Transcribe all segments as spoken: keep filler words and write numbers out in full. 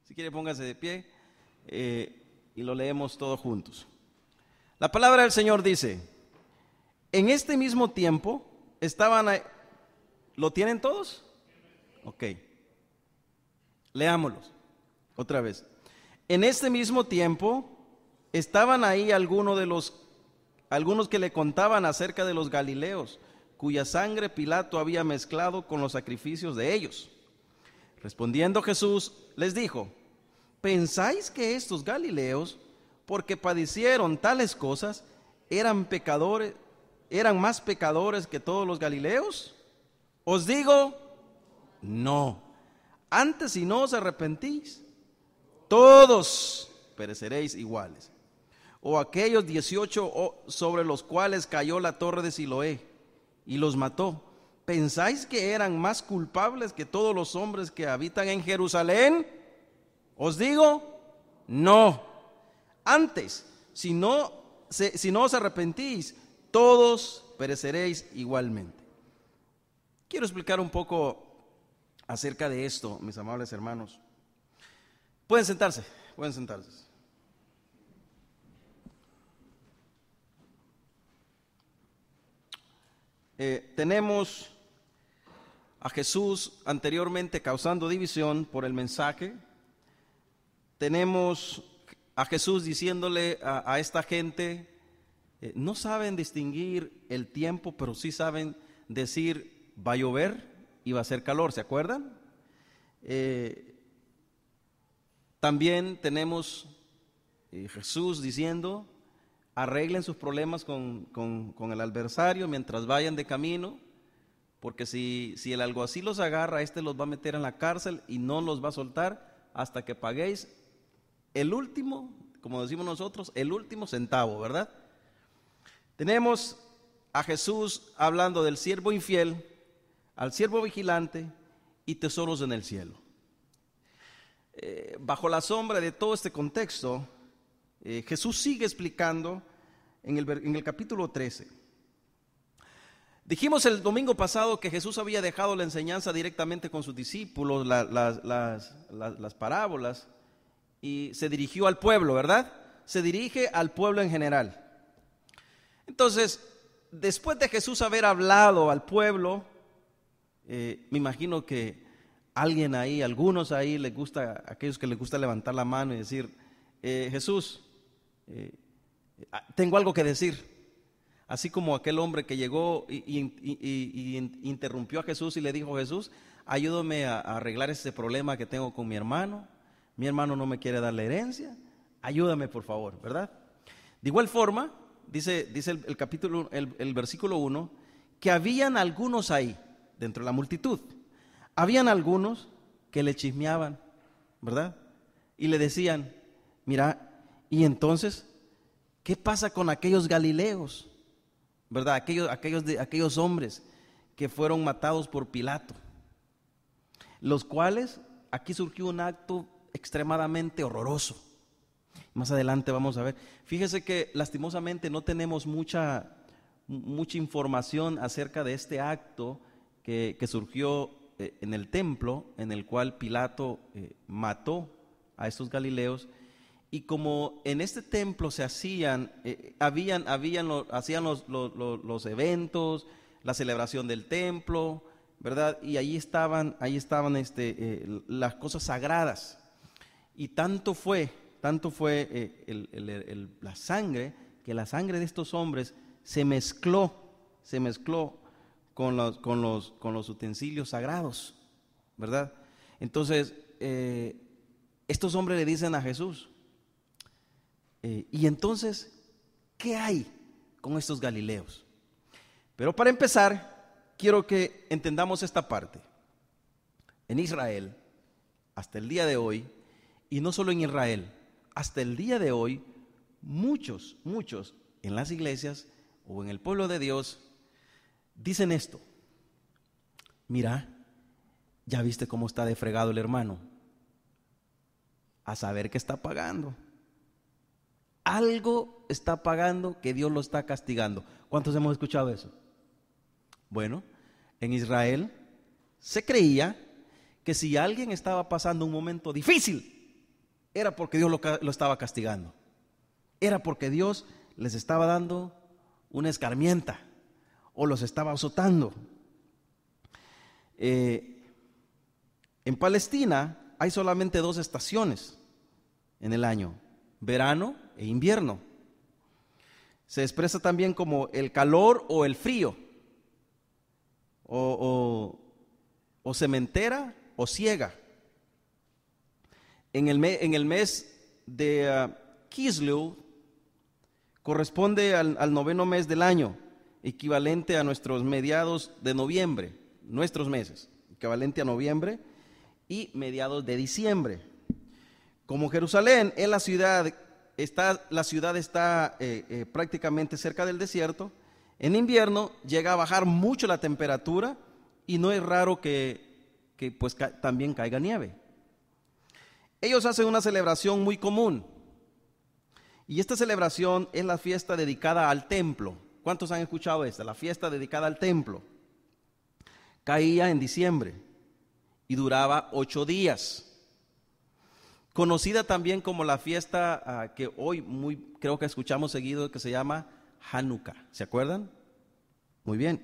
Si quiere, póngase de pie eh, y lo leemos todos juntos. La palabra del Señor dice: en este mismo tiempo estaban ahí. ¿Lo tienen todos? Ok. Leámoslos otra vez. En este mismo tiempo estaban ahí algunos de los algunos que le contaban acerca de los galileos, cuya sangre Pilato había mezclado con los sacrificios de ellos. Respondiendo Jesús les dijo: ¿pensáis que estos galileos, porque padecieron tales cosas, eran pecadores, eran más pecadores que todos los galileos? Os digo, no. Antes, si no os arrepentís, todos pereceréis iguales. O aquellos dieciocho sobre los cuales cayó la torre de Siloé y los mató, ¿pensáis que eran más culpables que todos los hombres que habitan en Jerusalén? Os digo, no. Antes, si no, si no os arrepentís, todos pereceréis igualmente. Quiero explicar un poco acerca de esto, mis amables hermanos. Pueden sentarse, pueden sentarse. Eh, tenemos a Jesús anteriormente causando división por el mensaje. Tenemos a Jesús diciéndole a, a esta gente, eh, no saben distinguir el tiempo, pero sí saben decir va a llover y va a hacer calor, ¿se acuerdan? Eh, también tenemos eh, Jesús diciendo, arreglen sus problemas con, con, con el adversario mientras vayan de camino, porque si, si el alguacil los agarra, este los va a meter en la cárcel y no los va a soltar hasta que paguéis el último, como decimos nosotros, el último centavo, ¿verdad? Tenemos a Jesús hablando del siervo infiel, al siervo vigilante y tesoros en el cielo. Eh, bajo la sombra de todo este contexto, eh, Jesús sigue explicando en el, en el capítulo trece. Dijimos el domingo pasado que Jesús había dejado la enseñanza directamente con sus discípulos, la, la, las, las, las parábolas, y se dirigió al pueblo, ¿verdad? Se dirige al pueblo en general. Entonces, después de Jesús haber hablado al pueblo, eh, me imagino que alguien ahí, algunos ahí les gusta, aquellos que les gusta levantar la mano y decir, eh, Jesús, eh, tengo algo que decir. Así como aquel hombre que llegó y, y, y, y interrumpió a Jesús y le dijo, Jesús, ayúdame a, a arreglar este problema que tengo con mi hermano. Mi hermano no me quiere dar la herencia. Ayúdame, por favor, ¿verdad? De igual forma, dice, dice el, el capítulo, el, el versículo uno, que habían algunos ahí, dentro de la multitud, habían algunos que le chismeaban, ¿verdad? Y le decían, mira, y entonces, ¿qué pasa con aquellos galileos? ¿Verdad? Aquellos, aquellos, de, aquellos hombres que fueron matados por Pilato, los cuales, aquí surgió un acto extremadamente horroroso. Más adelante vamos a ver. Fíjese que lastimosamente no tenemos mucha, mucha información acerca de este acto que, que surgió eh, en el templo, en el cual Pilato eh, mató a estos galileos. Y como en este templo se hacían, eh, habían, habían lo, hacían los, los, los, los eventos, la celebración del templo, ¿verdad? Y ahí estaban, ahí estaban este, eh, las cosas sagradas. Y tanto fue, tanto fue eh, el, el, el, la sangre, que la sangre de estos hombres se mezcló, se mezcló con los, con los, con los utensilios sagrados, ¿verdad? Entonces, eh, estos hombres le dicen a Jesús, Eh, y entonces, ¿qué hay con estos galileos? Pero para empezar, quiero que entendamos esta parte. En Israel, hasta el día de hoy, y no solo en Israel, hasta el día de hoy, muchos, muchos en las iglesias o en el pueblo de Dios dicen esto: mira, ya viste cómo está de fregado el hermano, a saber qué está pagando. Algo está pagando que Dios lo está castigando. ¿Cuántos hemos escuchado eso? Bueno, en Israel se creía que si alguien estaba pasando un momento difícil, era porque Dios lo, lo estaba castigando. Era porque Dios les estaba dando una escarmienta o los estaba azotando. Eh, en Palestina hay solamente dos estaciones en el año, verano e invierno. Se expresa también como el calor o el frío, o, o, o sementera o siega. En el, me, en el mes de uh, Kislev corresponde al, al noveno mes del año, equivalente a nuestros mediados de noviembre, nuestros meses, equivalente a noviembre y mediados de diciembre. Como Jerusalén es la ciudad, está, la ciudad está eh, eh, prácticamente cerca del desierto, en invierno llega a bajar mucho la temperatura y no es raro que, que pues ca- también caiga nieve. Ellos hacen una celebración muy común y esta celebración es la fiesta dedicada al templo. ¿Cuántos han escuchado esta? La fiesta dedicada al templo. Caía en diciembre y duraba ocho días. Conocida también como la fiesta uh, que hoy muy creo que escuchamos seguido, que se llama Hanukkah. ¿Se acuerdan? Muy bien.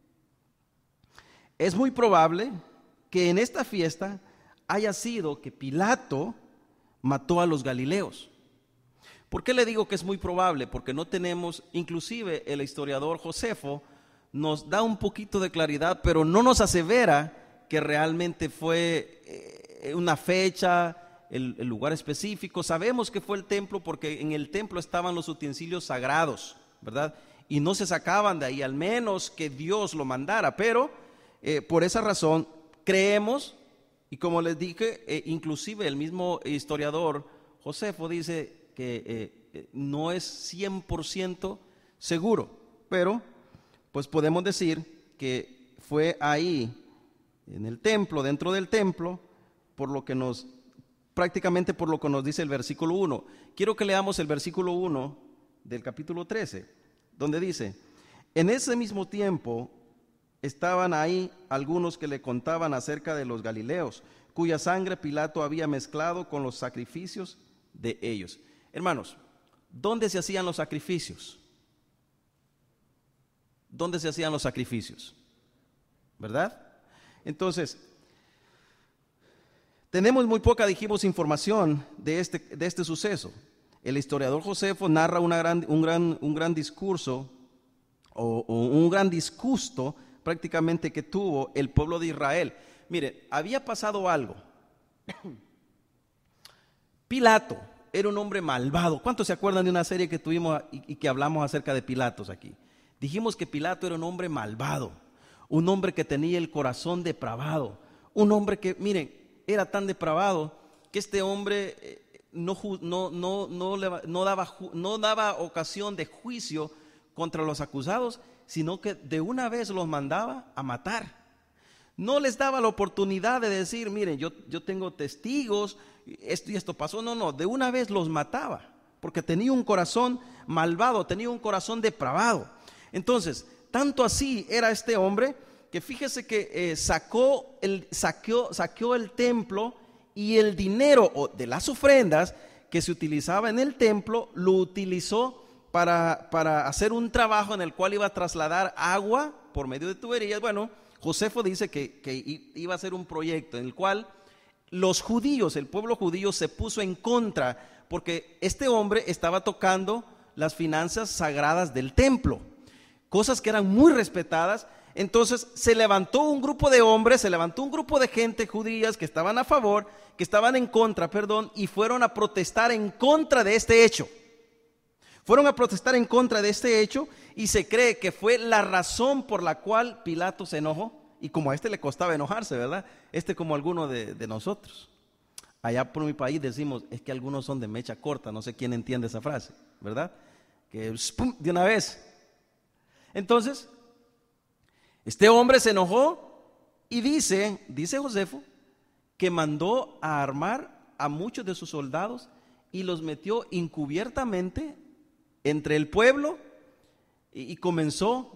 Es muy probable que en esta fiesta haya sido que Pilato mató a los galileos. ¿Por qué le digo que es muy probable? Porque no tenemos, inclusive el historiador Josefo nos da un poquito de claridad, pero no nos asevera que realmente fue eh, una fecha, el, el lugar específico. Sabemos que fue el templo porque en el templo estaban los utensilios sagrados, ¿verdad? Y no se sacaban de ahí, al menos que Dios lo mandara, pero eh, por esa razón creemos, y como les dije, eh, inclusive el mismo historiador Josefo dice que eh, eh, no es cien por ciento seguro, pero pues podemos decir que fue ahí, en el templo, dentro del templo, por lo que nos, prácticamente por lo que nos dice el versículo uno. Quiero que leamos el versículo uno del capítulo trece, donde dice: en ese mismo tiempo estaban ahí algunos que le contaban acerca de los galileos, cuya sangre Pilato había mezclado con los sacrificios de ellos. Hermanos, ¿dónde se hacían los sacrificios? ¿Dónde se hacían los sacrificios? ¿Verdad? Entonces, tenemos muy poca, dijimos, información de este, de este suceso. El historiador Josefo narra una gran, un, gran, un gran discurso o, o un gran disgusto prácticamente que tuvo el pueblo de Israel. Mire, había pasado algo. Pilato era un hombre malvado. ¿Cuántos se acuerdan de una serie que tuvimos y, y que hablamos acerca de Pilatos aquí? Dijimos que Pilato era un hombre malvado, un hombre que tenía el corazón depravado, un hombre que, miren, era tan depravado que este hombre eh, no, no, no, no, no, daba, no daba ocasión de juicio contra los acusados, sino que de una vez los mandaba a matar. No les daba la oportunidad de decir, miren, yo, yo tengo testigos, esto y esto pasó. No, no, de una vez los mataba, porque tenía un corazón malvado, tenía un corazón depravado. Entonces, tanto así era este hombre, que fíjese que eh, sacó el, saqueó, saqueó el templo, y el dinero de las ofrendas que se utilizaba en el templo, lo utilizó para, para hacer un trabajo en el cual iba a trasladar agua por medio de tuberías. Bueno, Josefo dice que, que iba a ser un proyecto en el cual los judíos, el pueblo judío se puso en contra, porque este hombre estaba tocando las finanzas sagradas del templo, cosas que eran muy respetadas. Entonces se levantó un grupo de hombres, se levantó un grupo de gente judías que estaban a favor, que estaban en contra, perdón, y fueron a protestar en contra de este hecho. Fueron a protestar en contra de este hecho, y se cree que fue la razón por la cual Pilato se enojó. Y como a este le costaba enojarse, ¿verdad? Este como alguno de, de nosotros. Allá por mi país decimos, es que algunos son de mecha corta, no sé quién entiende esa frase, ¿verdad? Que ¡pum!, de una vez. Entonces, este hombre se enojó y dice, dice Josefo, que mandó a armar a muchos de sus soldados y los metió encubiertamente entre el pueblo y, y comenzó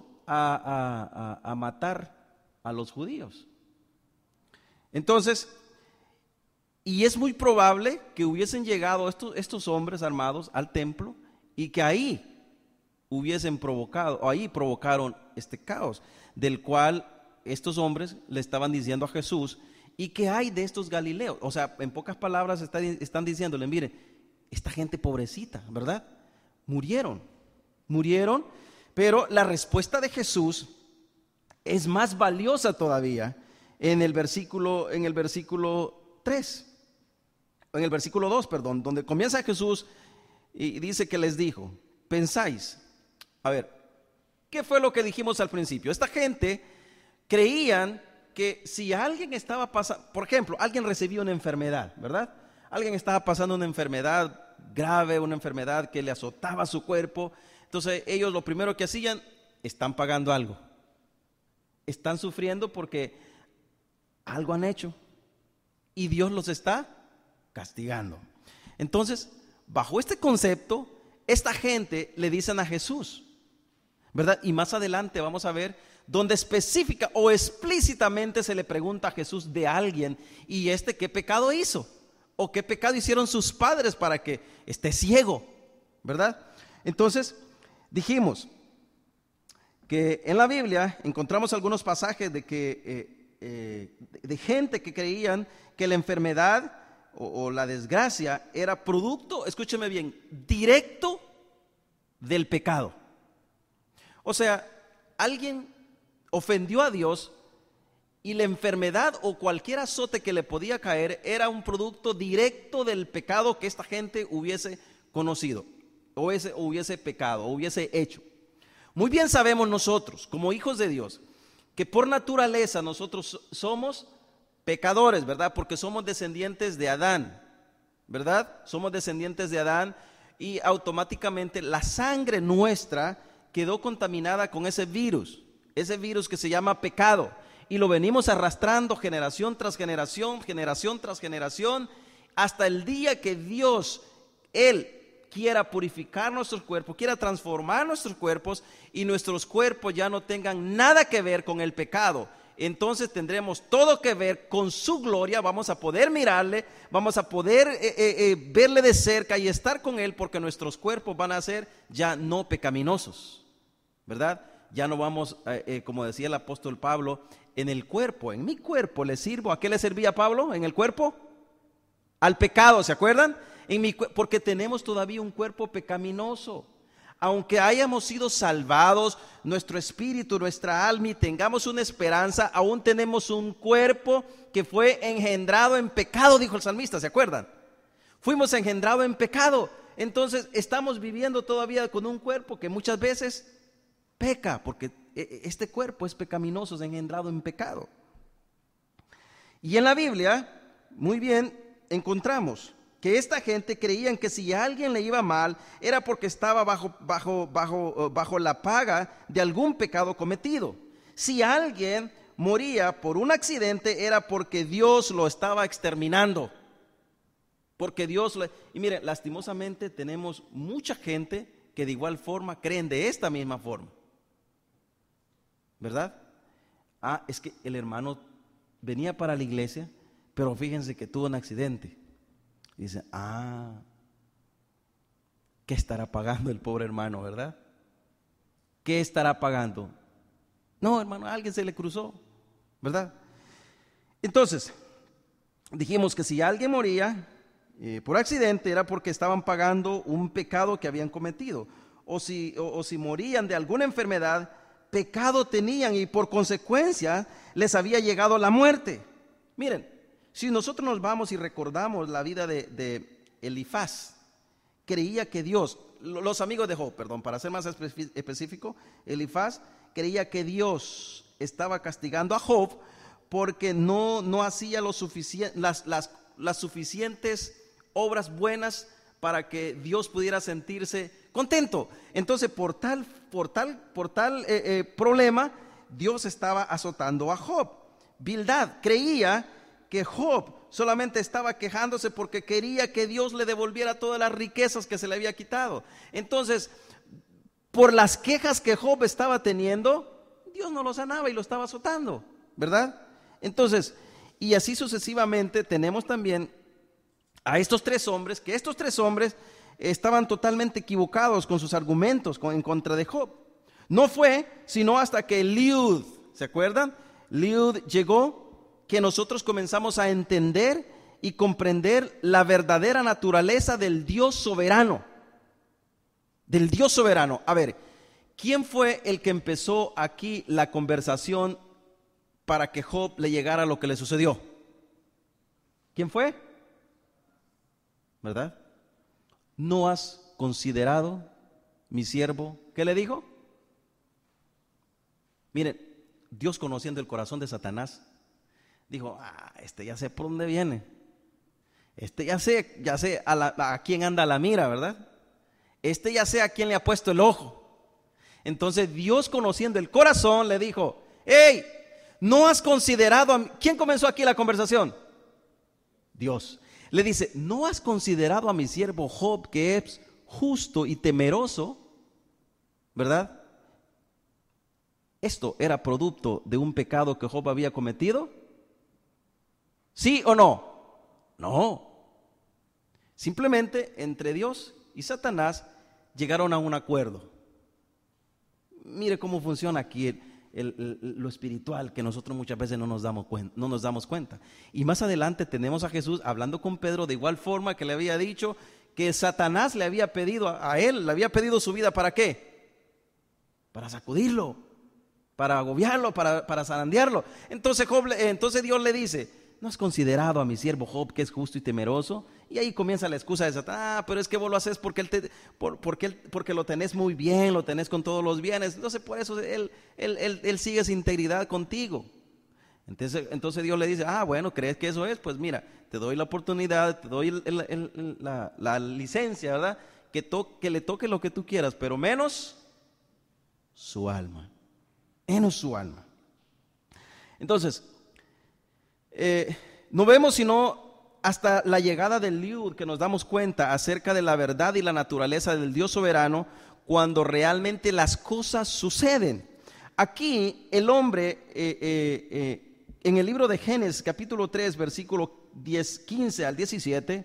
a, a, a, a matar a los judíos. Entonces, Y es muy probable que hubiesen llegado estos, estos hombres armados al templo y que ahí hubiesen provocado, o ahí provocaron este caos, del cual estos hombres le estaban diciendo a Jesús, ¿y qué hay de estos galileos? O sea, en pocas palabras está, están diciéndole, mire, esta gente pobrecita, ¿verdad? Murieron, murieron, pero la respuesta de Jesús es más valiosa todavía en el versículo, en el versículo tres, en el versículo dos, perdón, donde comienza Jesús y dice que les dijo, pensáis, a ver, ¿qué fue lo que dijimos al principio? Esta gente creían que si alguien estaba pasando, por ejemplo, alguien recibió una enfermedad, ¿verdad? Alguien estaba pasando una enfermedad grave, una enfermedad que le azotaba su cuerpo. Entonces ellos lo primero que hacían, están pagando algo. Están sufriendo porque algo han hecho y Dios los está castigando. Entonces, bajo este concepto, esta gente le dicen a Jesús, ¿verdad? Y más adelante vamos a ver donde específica o explícitamente se le pregunta a Jesús de alguien, y este qué pecado hizo o qué pecado hicieron sus padres para que esté ciego, ¿verdad? Entonces dijimos que en la Biblia encontramos algunos pasajes de que eh, eh, de gente que creían que la enfermedad o, o la desgracia era producto, escúcheme bien, directo del pecado. O sea, alguien ofendió a Dios y la enfermedad o cualquier azote que le podía caer era un producto directo del pecado que esta gente hubiese conocido, o ese, o hubiese pecado, o hubiese hecho. Muy bien sabemos nosotros, como hijos de Dios, que por naturaleza nosotros somos pecadores, ¿verdad? Porque somos descendientes de Adán, ¿verdad? Somos descendientes de Adán y automáticamente la sangre nuestra quedó contaminada con ese virus, ese virus que se llama pecado. Y lo venimos arrastrando generación tras generación, generación tras generación, hasta el día que Dios, Él quiera purificar nuestros cuerpos, quiera transformar nuestros cuerpos y nuestros cuerpos ya no tengan nada que ver con el pecado. Entonces tendremos todo que ver con su gloria, vamos a poder mirarle, vamos a poder eh, eh, eh, verle de cerca y estar con Él, porque nuestros cuerpos van a ser ya no pecaminosos, ¿verdad? Ya no vamos, eh, eh, como decía el apóstol Pablo, en el cuerpo, en mi cuerpo le sirvo. ¿A qué le servía Pablo en el cuerpo? Al pecado, ¿se acuerdan? En mi, porque tenemos todavía un cuerpo pecaminoso. Aunque hayamos sido salvados, nuestro espíritu, nuestra alma y tengamos una esperanza, aún tenemos un cuerpo que fue engendrado en pecado, dijo el salmista, ¿se acuerdan? Fuimos engendrados en pecado. Entonces estamos viviendo todavía con un cuerpo que muchas veces peca, porque este cuerpo es pecaminoso, es engendrado en pecado. Y en la Biblia, muy bien, encontramos que esta gente creían que si a alguien le iba mal era porque estaba bajo, bajo, bajo, bajo la paga de algún pecado cometido. Si alguien moría por un accidente era porque Dios lo estaba exterminando. Porque Dios le... Y miren, lastimosamente tenemos mucha gente que de igual forma creen de esta misma forma, ¿verdad? Ah, es que el hermano venía para la iglesia, pero fíjense que tuvo un accidente. Dice, ah, ¿qué estará pagando el pobre hermano, verdad? ¿Qué estará pagando? No, hermano, a alguien se le cruzó, ¿verdad? Entonces, dijimos que si alguien moría eh, por accidente era porque estaban pagando un pecado que habían cometido. O si, o, o si morían de alguna enfermedad, pecado tenían y por consecuencia les había llegado la muerte. Miren, si nosotros nos vamos y recordamos la vida de, de Elifaz, creía que Dios, los amigos de Job, perdón, para ser más específico, Elifaz creía que Dios estaba castigando a Job porque no, no hacía lo suficiente, las, las, las suficientes obras buenas para que Dios pudiera sentirse contento. Entonces, por tal, por tal, por tal eh, eh, problema, Dios estaba azotando a Job. Bildad creía que Job solamente estaba quejándose porque quería que Dios le devolviera todas las riquezas que se le había quitado. Entonces, por las quejas que Job estaba teniendo, Dios no lo sanaba y lo estaba azotando, ¿verdad? Entonces, y así sucesivamente tenemos también a estos tres hombres, que estos tres hombres estaban totalmente equivocados con sus argumentos en contra de Job. No fue sino hasta que Eliud, ¿se acuerdan? Eliud llegó, que nosotros comenzamos a entender y comprender la verdadera naturaleza del Dios soberano. Del Dios soberano. A ver, ¿quién fue el que empezó aquí la conversación para que Job le llegara lo que le sucedió? ¿Quién fue? ¿Verdad? ¿No has considerado mi siervo? ¿Qué le dijo? Miren, Dios, conociendo el corazón de Satanás, dijo, ah, este ya sé por dónde viene. Este ya sé, ya sé a, la, a quién anda la mira, ¿verdad? Este ya sé a quién le ha puesto el ojo. Entonces Dios, conociendo el corazón, le dijo, hey, ¿no has considerado a mí? ¿Quién comenzó aquí la conversación? Dios. Le dice, ¿no has considerado a mi siervo Job, que es justo y temeroso? ¿Verdad? ¿Esto era producto de un pecado que Job había cometido? ¿Sí o no? No. Simplemente entre Dios y Satanás llegaron a un acuerdo. Mire cómo funciona aquí el, el, el, lo espiritual, que nosotros muchas veces no nos damos cuenta, no nos damos cuenta. Y más adelante tenemos a Jesús hablando con Pedro de igual forma que le había dicho que Satanás le había pedido a, a él, le había pedido su vida, ¿para qué? Para sacudirlo, para agobiarlo, para, para zarandearlo. Entonces, Job, entonces Dios le dice, ¿no has considerado a mi siervo Job, que es justo y temeroso? Y ahí comienza la excusa de Satanás. Ah, pero es que vos lo haces porque, él te, por, porque, él, porque lo tenés muy bien, lo tenés con todos los bienes. Entonces por eso él, él, él, él sigue esa integridad contigo. Entonces, entonces Dios le dice, ah, bueno, ¿crees que eso es? Pues mira, te doy la oportunidad, te doy el, el, el, la, la licencia, ¿verdad? Que, to, que le toque lo que tú quieras, pero menos su alma. Menos su alma. Entonces, eh, no vemos sino hasta la llegada del Eliud que nos damos cuenta acerca de la verdad y la naturaleza del Dios soberano cuando realmente las cosas suceden. Aquí el hombre eh, eh, eh, en el libro de Génesis capítulo tres versículo diez, quince al diecisiete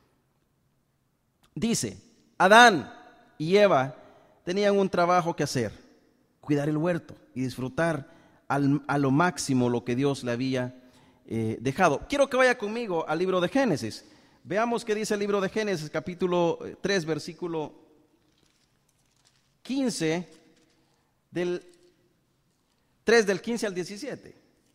dice, Adán y Eva tenían un trabajo que hacer, cuidar el huerto y disfrutar al, a lo máximo lo que Dios le había Eh, dejado. Quiero que vaya conmigo al libro de Génesis. Veamos qué dice el libro de Génesis, capítulo tres, versículo quince, del tres del quince al diecisiete.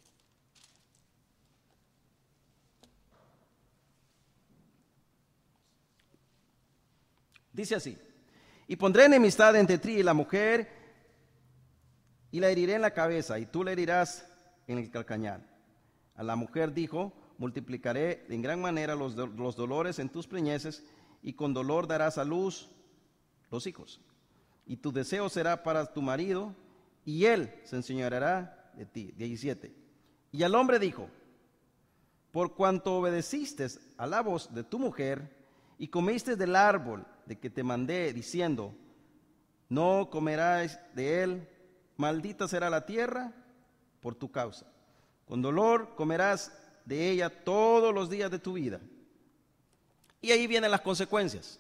Dice así: y pondré enemistad entre ti y la mujer, y la heriré en la cabeza, y tú la herirás en el calcañar. A la mujer dijo, multiplicaré en gran manera los, do, los dolores en tus preñeces, y con dolor darás a luz los hijos. Y tu deseo será para tu marido, y él se enseñoreará de ti. diecisiete. Y al hombre dijo, por cuanto obedeciste a la voz de tu mujer, y comiste del árbol de que te mandé, diciendo, no comerás de él, maldita será la tierra por tu causa. Con dolor comerás de ella todos los días de tu vida. Y ahí vienen las consecuencias.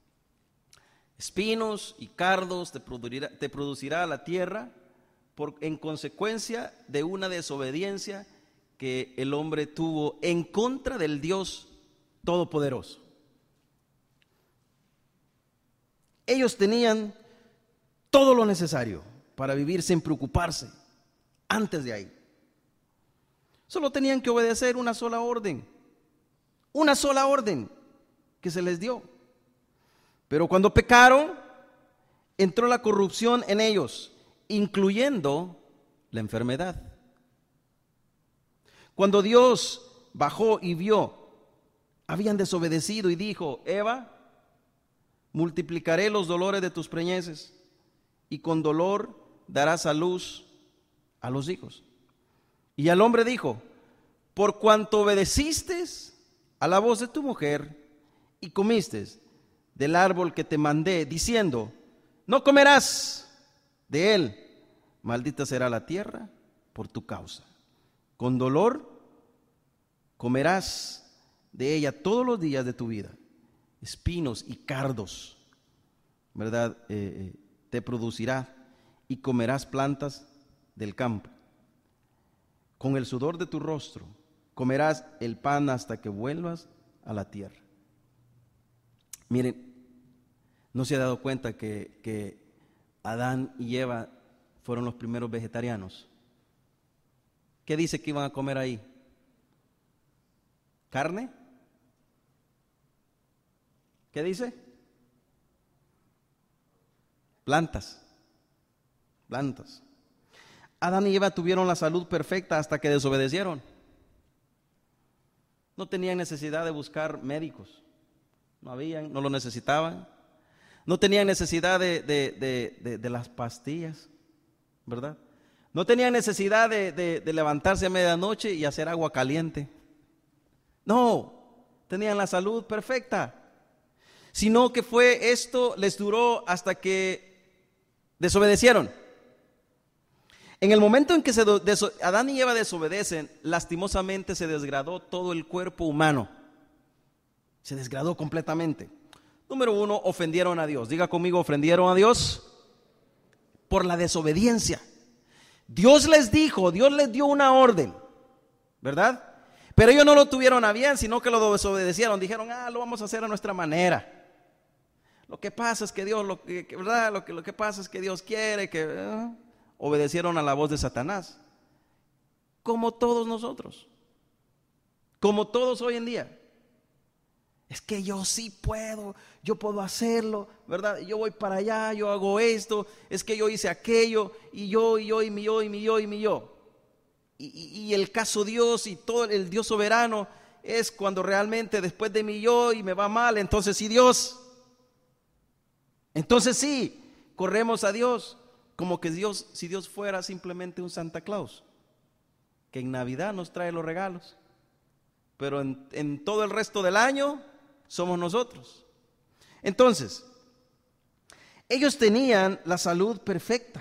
Espinos y cardos te producirá, te producirá la tierra por, en consecuencia de una desobediencia que el hombre tuvo en contra del Dios Todopoderoso. Ellos tenían todo lo necesario para vivir sin preocuparse antes de ahí. Solo tenían que obedecer una sola orden, una sola orden que se les dio. Pero cuando pecaron, entró la corrupción en ellos, incluyendo la enfermedad. Cuando Dios bajó y vio, habían desobedecido y dijo, Eva, multiplicaré los dolores de tus preñeces, y con dolor darás a luz a los hijos. Y al hombre dijo, por cuanto obedeciste a la voz de tu mujer y comiste del árbol que te mandé, diciendo, no comerás de él, maldita será la tierra por tu causa. Con dolor comerás de ella todos los días de tu vida. Espinos y cardos, ¿verdad? Eh, eh, te producirá y comerás plantas del campo. Con el sudor de tu rostro comerás el pan hasta que vuelvas a la tierra. Miren, ¿no se ha dado cuenta que, que Adán y Eva fueron los primeros vegetarianos? ¿Qué dice que iban a comer ahí? ¿Carne? ¿Qué dice? Plantas. Plantas. Adán y Eva tuvieron la salud perfecta hasta que desobedecieron. No tenían necesidad de buscar médicos. No habían, no lo necesitaban. No tenían necesidad de, de, de, de, de las pastillas, ¿verdad? No tenían necesidad de, de, de levantarse a medianoche y hacer agua caliente. No, tenían la salud perfecta. Sino que fue esto, les duró hasta que desobedecieron. En el momento en que se deso, Adán y Eva desobedecen, lastimosamente se desgradó todo el cuerpo humano. Se desgradó completamente. Número uno, ofendieron a Dios. Diga conmigo, ofendieron a Dios por la desobediencia. Dios les dijo, Dios les dio una orden, ¿verdad? Pero ellos no lo tuvieron a bien, sino que lo desobedecieron. Dijeron, ah, lo vamos a hacer a nuestra manera. Lo que pasa es que Dios, lo que, ¿verdad? Lo que, lo que pasa es que Dios quiere que... ¿eh? Obedecieron a la voz de Satanás. Como todos nosotros. Como todos hoy en día. Es que yo sí puedo, yo puedo hacerlo, ¿verdad? Yo voy para allá, yo hago esto, es que yo hice aquello, y yo, y yo, y mi yo, y mi yo, y mi yo. Y, y, y el caso Dios y todo el Dios soberano es cuando realmente después de mi yo y me va mal, entonces sí Dios. Entonces sí, corremos a Dios, como que Dios, si Dios fuera simplemente un Santa Claus, que en Navidad nos trae los regalos, pero en, en todo el resto del año somos nosotros. Entonces, ellos tenían la salud perfecta,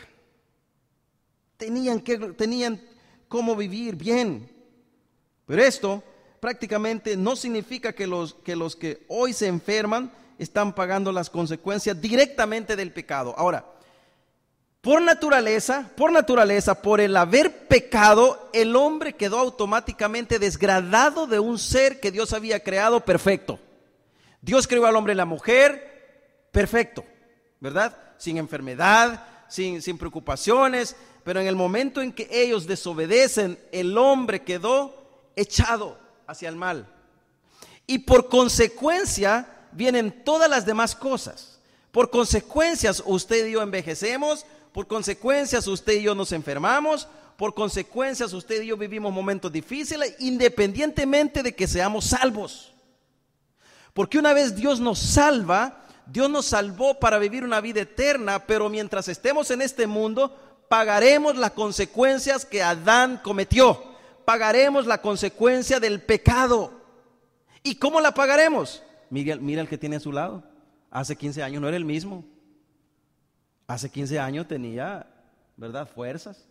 tenían, que, tenían cómo vivir bien, pero esto prácticamente no significa que los, que los que hoy se enferman están pagando las consecuencias directamente del pecado. Ahora, por naturaleza, por naturaleza, por el haber pecado, el hombre quedó automáticamente desgradado de un ser que Dios había creado perfecto. Dios creó al hombre y la mujer perfecto, ¿verdad? Sin enfermedad, sin, sin preocupaciones, pero en el momento en que ellos desobedecen, el hombre quedó echado hacia el mal. Y por consecuencia vienen todas las demás cosas. Por consecuencias usted y yo envejecemos, por consecuencias usted y yo nos enfermamos, por consecuencias usted y yo vivimos momentos difíciles, independientemente de que seamos salvos. Porque una vez Dios nos salva, Dios nos salvó para vivir una vida eterna, pero mientras estemos en este mundo, pagaremos las consecuencias que Adán cometió, pagaremos la consecuencia del pecado. ¿Y cómo la pagaremos? Mira, mira el que tiene a su lado, hace quince años no era el mismo. Hace quince años tenía, ¿verdad?, fuerzas.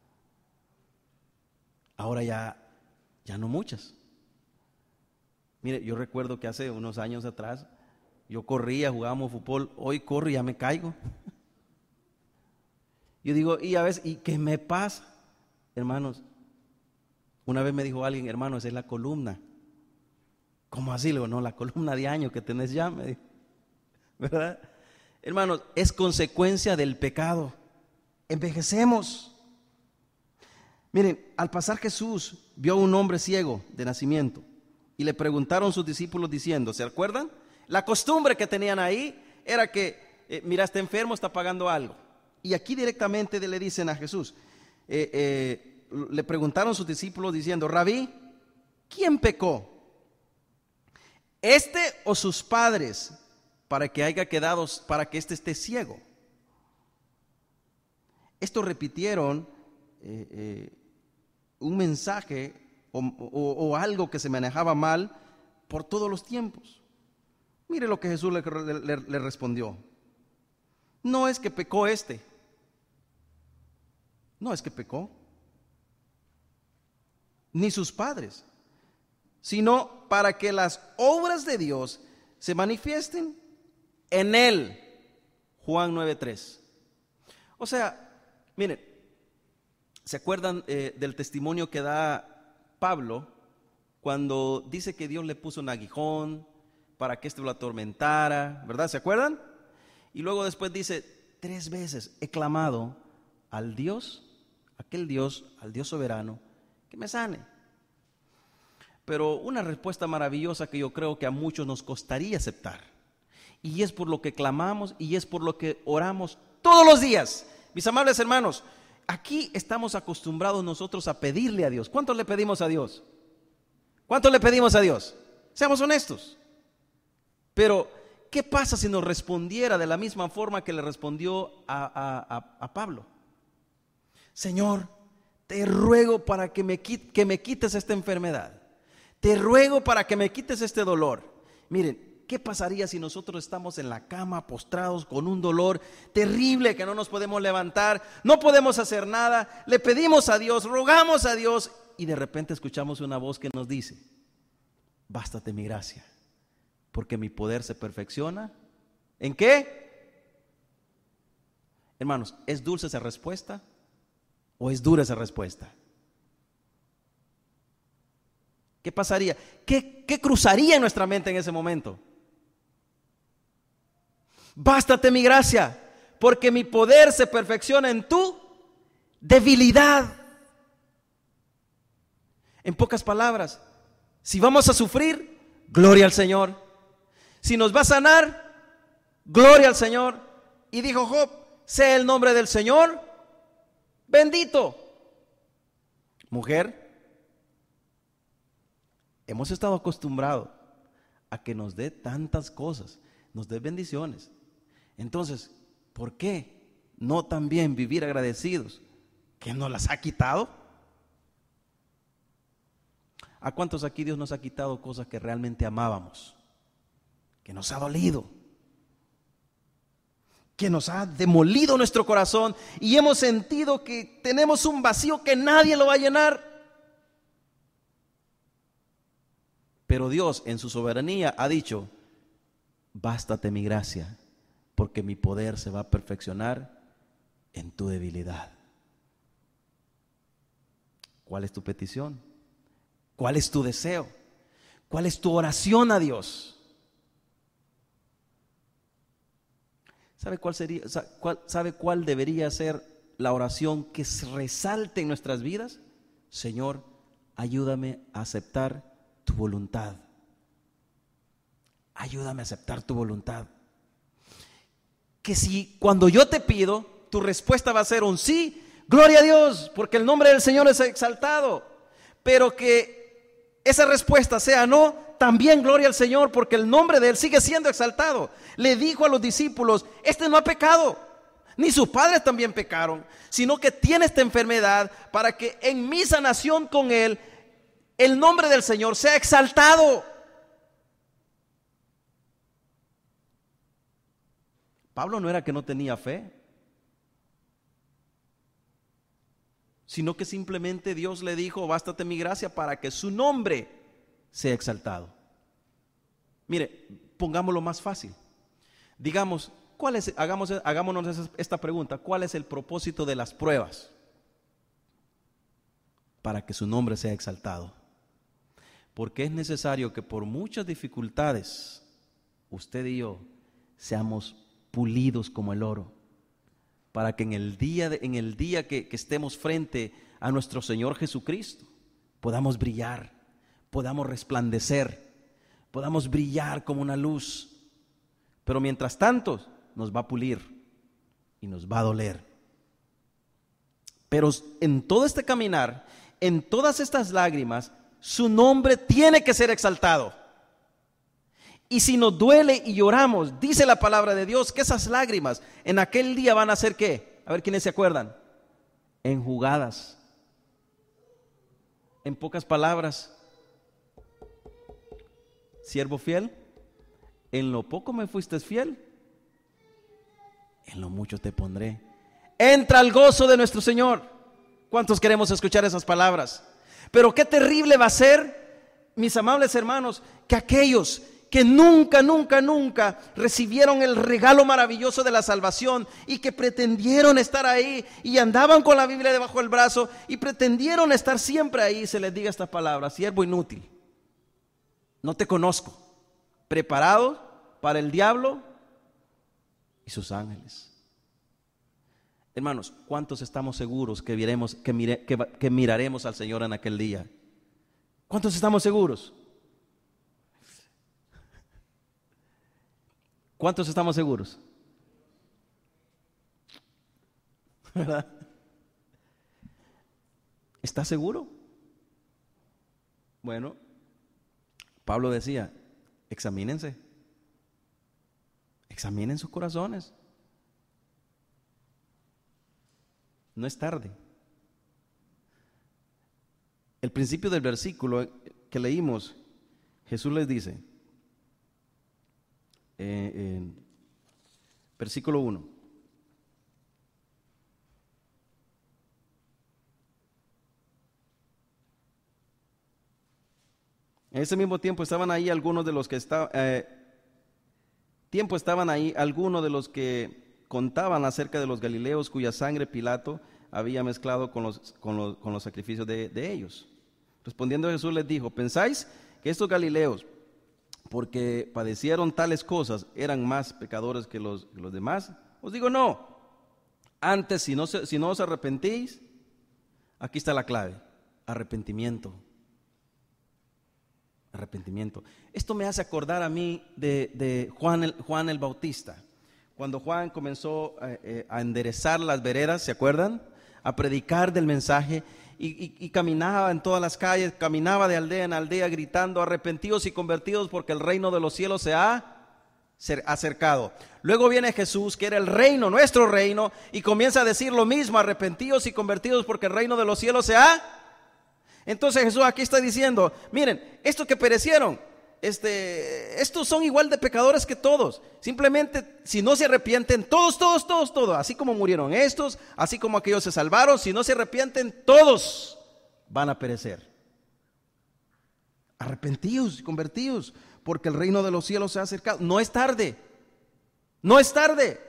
Ahora ya, ya no muchas. Mire, yo recuerdo que hace unos años atrás yo corría, jugábamos fútbol, hoy corro y ya me caigo. Yo digo, y a veces, ¿y qué me pasa? Hermanos, una vez me dijo alguien, hermano, esa es la columna. ¿Cómo así? Le digo, no, la columna de años que tenés ya, me dijo. ¿Verdad? Hermanos, es consecuencia del pecado. Envejecemos. Miren, al pasar Jesús vio a un hombre ciego de nacimiento y le preguntaron sus discípulos diciendo, ¿se acuerdan? La costumbre que tenían ahí era que, eh, mira, está enfermo, está pagando algo. Y aquí directamente le dicen a Jesús, eh, eh, le preguntaron sus discípulos diciendo, Rabí, ¿quién pecó? ¿Este o sus padres para que haya quedado, para que éste esté ciego? Estos repitieron eh, eh, un mensaje o, o, o algo que se manejaba mal por todos los tiempos. Mire lo que Jesús le, le, le respondió. No es que pecó este. No es que pecó. Ni sus padres. sino para que las obras de Dios se manifiesten en él. Juan nueve tres. O sea, miren, ¿se acuerdan eh, del testimonio que da Pablo cuando dice que Dios le puso un aguijón para que éste lo atormentara, ¿verdad? ¿Se acuerdan? Y luego después dice, tres veces he clamado al Dios, aquel Dios, al Dios soberano, que me sane. Pero una respuesta maravillosa que yo creo que a muchos nos costaría aceptar, y es por lo que clamamos y es por lo que oramos todos los días. Mis amables hermanos, aquí estamos acostumbrados nosotros a pedirle a Dios. ¿Cuánto le pedimos a Dios? ¿Cuánto le pedimos a Dios? Seamos honestos. Pero, ¿qué pasa si nos respondiera de la misma forma que le respondió a, a, a, a Pablo? Señor, te ruego para que me, que me quites esta enfermedad. Te ruego para que me quites este dolor. Miren, ¿qué pasaría si nosotros estamos en la cama postrados con un dolor terrible que no nos podemos levantar, no podemos hacer nada, le pedimos a Dios, rogamos a Dios y de repente escuchamos una voz que nos dice, bástate mi gracia, porque mi poder se perfecciona? ¿En qué? Hermanos, ¿es dulce esa respuesta o es dura esa respuesta? ¿Qué pasaría? ¿Qué, qué cruzaría en nuestra mente en ese momento? Bástate mi gracia, porque mi poder se perfecciona en tu debilidad. En pocas palabras, si vamos a sufrir, gloria al Señor. Si nos va a sanar, gloria al Señor. Y dijo Job, sea el nombre del Señor bendito. Mujer, hemos estado acostumbrados a que nos dé tantas cosas, nos dé bendiciones. Entonces, ¿por qué no también vivir agradecidos? ¿Que nos las ha quitado? ¿A cuántos aquí Dios nos ha quitado cosas que realmente amábamos? Que nos ha dolido, que nos ha demolido nuestro corazón y hemos sentido que tenemos un vacío que nadie lo va a llenar. Pero Dios en su soberanía ha dicho, bástate mi gracia, porque mi poder se va a perfeccionar en tu debilidad. ¿Cuál es tu petición? ¿Cuál es tu deseo? ¿Cuál es tu oración a Dios? ¿Sabe cuál sería, sabe cuál debería ser la oración que resalte en nuestras vidas? Señor, ayúdame a aceptar tu voluntad. Ayúdame a aceptar tu voluntad. Que si cuando yo te pido, tu respuesta va a ser un sí, gloria a Dios, porque el nombre del Señor es exaltado. Pero que esa respuesta sea no, también gloria al Señor, porque el nombre de Él sigue siendo exaltado. Le dijo a los discípulos, este no ha pecado, ni sus padres también pecaron, sino que tiene esta enfermedad para que en mi sanación con Él, el nombre del Señor sea exaltado. Pablo no era que no tenía fe, sino que simplemente Dios le dijo, bástate mi gracia para que su nombre sea exaltado. Mire, pongámoslo más fácil. Digamos, ¿cuál es, hagamos, hagámonos esta pregunta, ¿cuál es el propósito de las pruebas? Para que su nombre sea exaltado. Porque es necesario que por muchas dificultades, usted y yo seamos pulidos como el oro, para que en el día, de, en el día que, que estemos frente a nuestro Señor Jesucristo, podamos brillar, podamos resplandecer, podamos brillar como una luz. Pero mientras tanto, nos va a pulir y nos va a doler. Pero en todo este caminar, en todas estas lágrimas, su nombre tiene que ser exaltado. Y si nos duele y lloramos, dice la palabra de Dios que esas lágrimas en aquel día van a ser ¿qué? A ver quiénes se acuerdan. Enjugadas. En pocas palabras, siervo fiel, en lo poco me fuiste fiel, en lo mucho te pondré. Entra al gozo de nuestro Señor. ¿Cuántos queremos escuchar esas palabras? Pero qué terrible va a ser mis amables hermanos, que aquellos que nunca, nunca, nunca recibieron el regalo maravilloso de la salvación y que pretendieron estar ahí y andaban con la Biblia debajo del brazo y pretendieron estar siempre ahí, se les diga esta palabra: siervo inútil, no te conozco, preparado para el diablo y sus ángeles. Hermanos, ¿cuántos estamos seguros que, viremos, que, mire, que, que miraremos al Señor en aquel día? ¿Cuántos estamos seguros? ¿Cuántos estamos seguros? ¿Verdad? ¿Estás seguro? Bueno, Pablo decía: examínense, examinen sus corazones. No es tarde. El principio del versículo que leímos, Jesús les dice, eh, eh, versículo uno: en ese mismo tiempo estaban ahí algunos de los que estaban, eh, tiempo estaban ahí algunos de los que contaban acerca de los galileos cuya sangre Pilato había mezclado con los, con los, con los sacrificios de, de ellos. Respondiendo Jesús les dijo: ¿pensáis que estos galileos, porque padecieron tales cosas, eran más pecadores que los, que los demás? Os digo no. Antes, si no, si no os arrepentís, aquí está la clave: arrepentimiento. Arrepentimiento. Esto me hace acordar a mí de, de Juan, el, Juan el Bautista. Cuando Juan comenzó a, a enderezar las veredas, ¿se acuerdan? A predicar del mensaje y, y, y caminaba en todas las calles, caminaba de aldea en aldea gritando: arrepentidos y convertidos porque el reino de los cielos se ha acercado. Luego viene Jesús, que era el reino, nuestro reino, y comienza a decir lo mismo: arrepentidos y convertidos porque el reino de los cielos se ha. Entonces Jesús aquí está diciendo: miren, estos que perecieron, Este, estos son igual de pecadores que todos. Simplemente, si no se arrepienten, todos, todos, todos, todos, así como murieron estos, así como aquellos se salvaron, si no se arrepienten, todos van a perecer. Arrepentidos y convertidos, porque el reino de los cielos se ha acercado. No es tarde, no es tarde.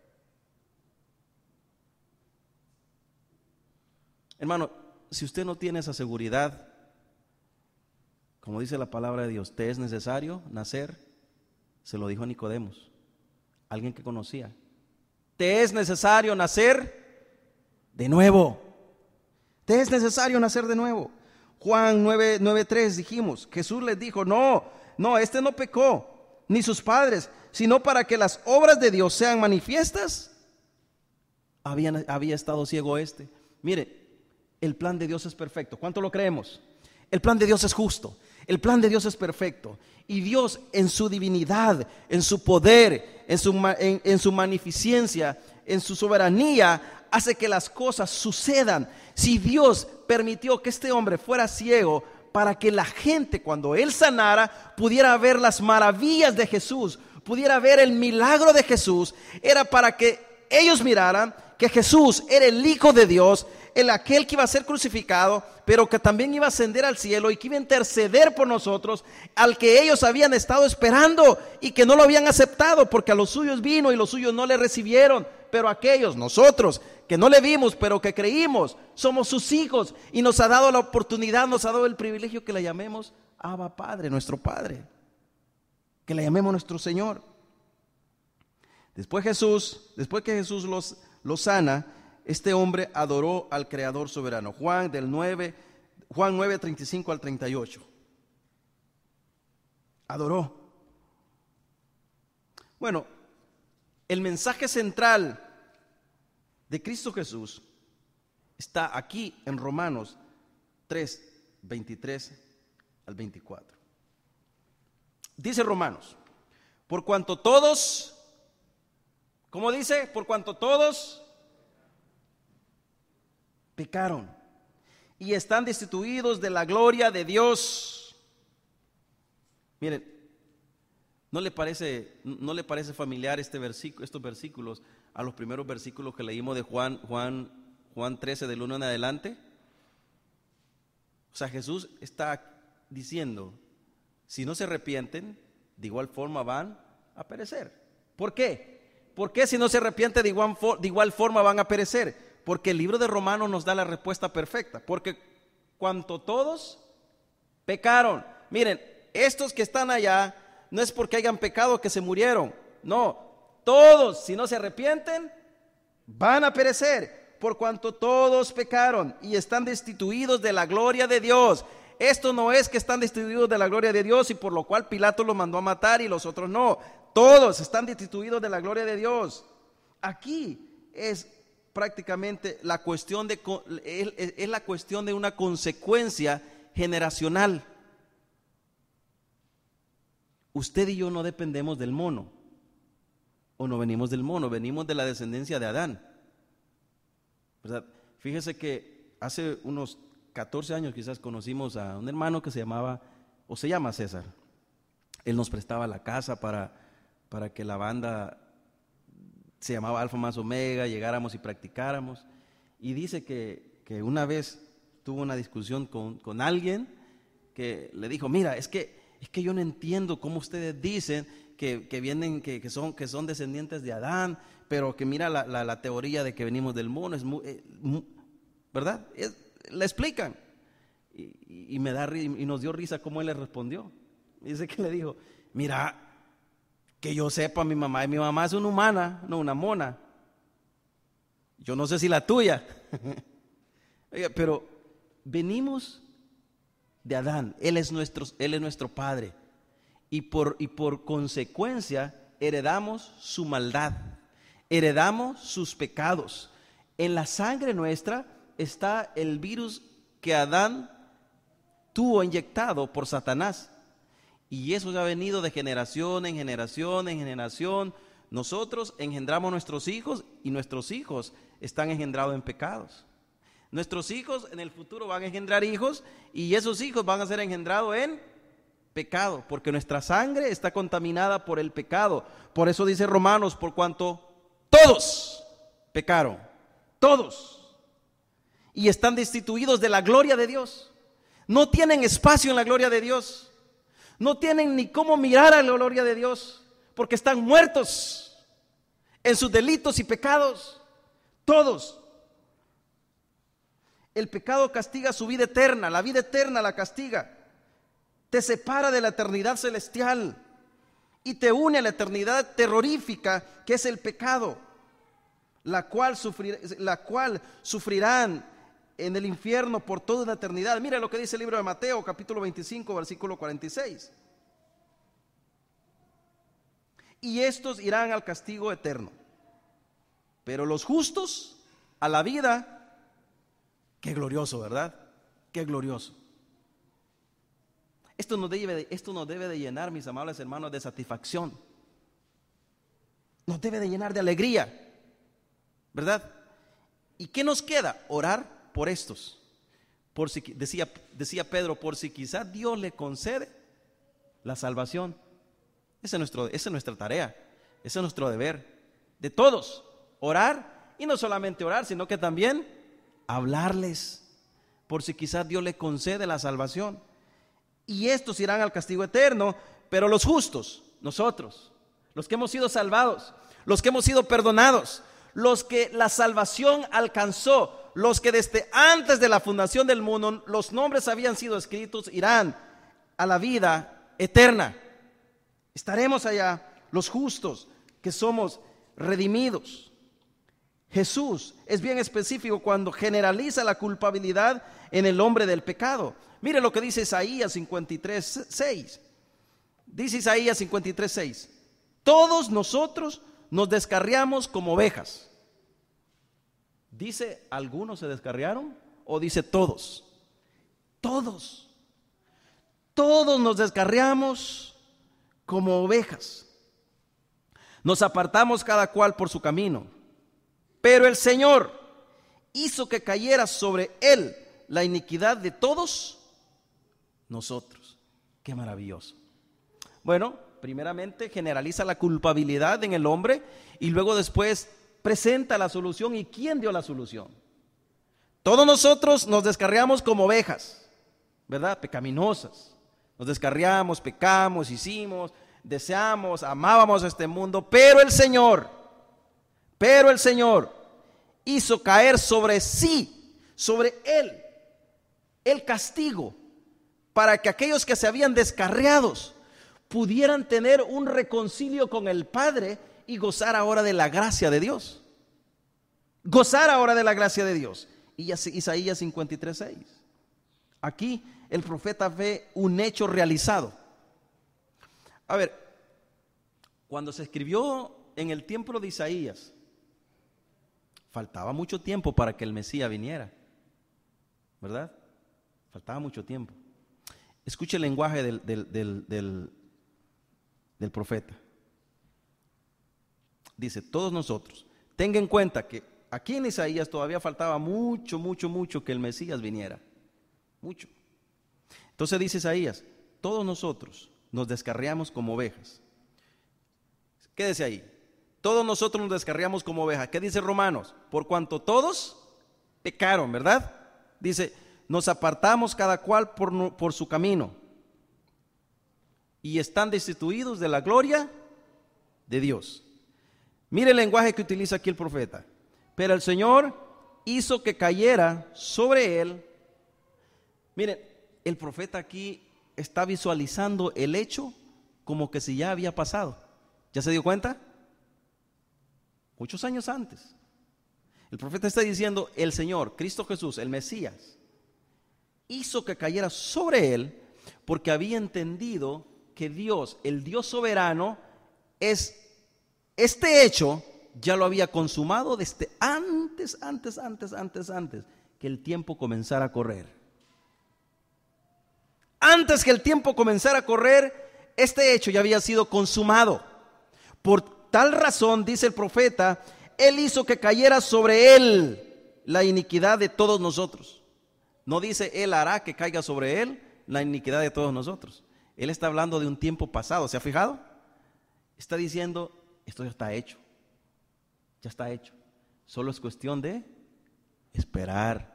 Hermano, si usted no tiene esa seguridad, como dice la palabra de Dios, te es necesario nacer. Se lo dijo a Nicodemos, alguien que conocía. Te es necesario nacer de nuevo. Te es necesario nacer de nuevo. Juan nueve, nueve tres dijimos, Jesús les dijo: no, no, este no pecó, ni sus padres, sino para que las obras de Dios sean manifiestas. Había, había estado ciego este. Mire, el plan de Dios es perfecto. ¿Cuánto lo creemos? El plan de Dios es justo. El plan de Dios es perfecto. Y Dios, en su divinidad, en su poder, en su, en, en su magnificencia, en su soberanía, hace que las cosas sucedan. Si Dios permitió que este hombre fuera ciego, para que la gente, cuando él sanara, pudiera ver las maravillas de Jesús, pudiera ver el milagro de Jesús, era para que ellos miraran que Jesús era el Hijo de Dios, el aquel que iba a ser crucificado, pero que también iba a ascender al cielo y que iba a interceder por nosotros, al que ellos habían estado esperando y que no lo habían aceptado, porque a los suyos vino y los suyos no le recibieron. Pero aquellos, nosotros, que no le vimos, pero que creímos, somos sus hijos, y nos ha dado la oportunidad, nos ha dado el privilegio que le llamemos Abba Padre, nuestro Padre, que le llamemos nuestro Señor. Después Jesús, después que Jesús los, los sana, este hombre adoró al Creador soberano. Juan del nueve, Juan nueve, treinta y cinco al treinta y ocho. Adoró. Bueno, el mensaje central de Cristo Jesús está aquí en Romanos tres, veintitrés al veinticuatro. Dice Romanos: por cuanto todos, ¿cómo dice? Por cuanto todos pecaron y están destituidos de la gloria de Dios. Miren, ¿no le parece, no le parece familiar este versículo, estos versículos a los primeros versículos que leímos de Juan, Juan, Juan trece del uno en adelante? O sea, Jesús está diciendo, si no se arrepienten, de igual forma van a perecer. ¿Por qué? ¿Por qué si no se arrepienten de igual, de igual forma van a perecer? Porque el libro de Romanos nos da la respuesta perfecta. Porque cuanto todos pecaron. Miren, estos que están allá, no es porque hayan pecado que se murieron. No, todos, si no se arrepienten, van a perecer. Por cuanto todos pecaron y están destituidos de la gloria de Dios. Esto no es que están destituidos de la gloria de Dios y por lo cual Pilato los mandó a matar y los otros no. Todos están destituidos de la gloria de Dios. Aquí es prácticamente la cuestión de es, es la cuestión de una consecuencia generacional. Usted y yo no dependemos del mono, o no venimos del mono, venimos de la descendencia de Adán, ¿verdad? Fíjese que hace unos catorce años quizás conocimos a un hermano que se llamaba, o se llama César. Él nos prestaba la casa para, para que la banda, se llamaba Alfa más Omega, llegáramos y practicáramos. Y dice que, que una vez tuvo una discusión con, con alguien que le dijo, mira, es que, es que yo no entiendo cómo ustedes dicen que, que vienen, que, que, son, que son descendientes de Adán, pero que mira la, la, la teoría de que venimos del mono, es muy, eh, muy, ¿verdad? Es, le explican. Y, y, me da, y nos dio risa cómo él le respondió. Dice que le dijo, mira, que yo sepa, mi mamá, mi mamá es una humana, no una mona. Yo no sé si la tuya. Oiga, pero venimos de Adán, él es nuestro, él es nuestro padre. Y por, y por consecuencia heredamos su maldad, heredamos sus pecados. En la sangre nuestra está el virus que Adán tuvo inyectado por Satanás. Y eso ya ha venido de generación en generación en generación. Nosotros engendramos nuestros hijos y nuestros hijos están engendrados en pecados. Nuestros hijos en el futuro van a engendrar hijos y esos hijos van a ser engendrados en pecado, porque nuestra sangre está contaminada por el pecado. Por eso dice Romanos, por cuanto todos pecaron, todos, y están destituidos de la gloria de Dios. No tienen espacio en la gloria de Dios. No tienen ni cómo mirar a la gloria de Dios, porque están muertos en sus delitos y pecados. Todos. El pecado castiga su vida eterna, la vida eterna la castiga. Te separa de la eternidad celestial y te une a la eternidad terrorífica que es el pecado, la cual, sufrir, la cual sufrirán en el infierno por toda una eternidad. Mira lo que dice el libro de Mateo, capítulo veinticinco, versículo cuarenta y seis. Y estos irán al castigo eterno, pero los justos a la vida. Qué glorioso, ¿verdad? Qué glorioso. Esto nos debe de, esto nos debe de llenar, mis amables hermanos, de satisfacción. Nos debe de llenar de alegría, ¿verdad? ¿Y qué nos queda? Orar por estos. Por si, decía, decía Pedro, por si quizás Dios le concede la salvación. Esa es, nuestro, esa es nuestra tarea, ese es nuestro deber. De todos, orar, y no solamente orar, sino que también hablarles, por si quizás Dios le concede la salvación. Y estos irán al castigo eterno, pero los justos, nosotros, los que hemos sido salvados, los que hemos sido perdonados, los que la salvación alcanzó, los que desde antes de la fundación del mundo los nombres habían sido escritos, irán a la vida eterna. Estaremos allá, los justos, que somos redimidos. Jesús es bien específico cuando generaliza la culpabilidad en el hombre del pecado. Mire lo que dice Isaías cincuenta y tres, seis. Dice Isaías cincuenta y tres, seis. Todos nosotros nos descarriamos como ovejas. ¿Dice algunos se descarriaron o dice todos? Todos. Todos nos descarriamos como ovejas. Nos apartamos cada cual por su camino. Pero el Señor hizo que cayera sobre él la iniquidad de todos nosotros. Qué maravilloso. Bueno, primeramente generaliza la culpabilidad en el hombre y luego después presenta la solución. ¿Y quién dio la solución? Todos nosotros nos descarriamos como ovejas, ¿verdad? Pecaminosas. Nos descarriamos, pecamos, hicimos, deseamos, amábamos a este mundo, pero el Señor, pero el Señor hizo caer sobre sí, sobre Él, el castigo, para que aquellos que se habían descarriados pudieran tener un reconcilio con el Padre y gozar ahora de la gracia de Dios. Gozar ahora de la gracia de Dios. Y Isaías cincuenta y tres, seis. Aquí el profeta ve un hecho realizado. A ver, cuando se escribió en el tiempo de Isaías, faltaba mucho tiempo para que el Mesías viniera, ¿verdad? Faltaba mucho tiempo. Escuche el lenguaje del, del, del, del, del profeta. Dice, todos nosotros, tenga en cuenta que aquí en Isaías todavía faltaba mucho, mucho, mucho que el Mesías viniera. Mucho. Entonces dice Isaías, todos nosotros nos descarriamos como ovejas. Quédese ahí. Todos nosotros nos descarriamos como ovejas. ¿Qué dice Romanos? Por cuanto todos pecaron, ¿verdad? Dice, nos apartamos cada cual por, por su camino y están destituidos de la gloria de Dios. Mire el lenguaje que utiliza aquí el profeta. Pero el Señor hizo que cayera sobre él. Miren, el profeta aquí está visualizando el hecho como que si ya había pasado. ¿Ya se dio cuenta? Muchos años antes. El profeta está diciendo, el Señor, Cristo Jesús, el Mesías, hizo que cayera sobre él porque había entendido que Dios, el Dios soberano, es este hecho ya lo había consumado desde antes, antes, antes, antes, antes que el tiempo comenzara a correr. Antes que el tiempo comenzara a correr, este hecho ya había sido consumado. Por tal razón, dice el profeta, Él hizo que cayera sobre Él la iniquidad de todos nosotros. No dice Él hará que caiga sobre Él la iniquidad de todos nosotros. Él está hablando de un tiempo pasado, ¿se ha fijado? Está diciendo, esto ya está hecho. Ya está hecho. Solo es cuestión de esperar.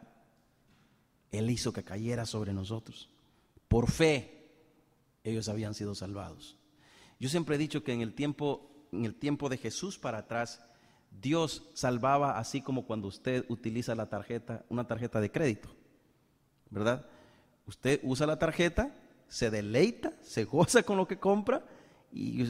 Él hizo que cayera sobre nosotros. Por fe, ellos habían sido salvados. Yo siempre he dicho que en el tiempo, en el tiempo de Jesús para atrás, Dios salvaba así como cuando usted utiliza la tarjeta, una tarjeta de crédito, ¿verdad? Usted usa la tarjeta, se deleita, se goza con lo que compra, y,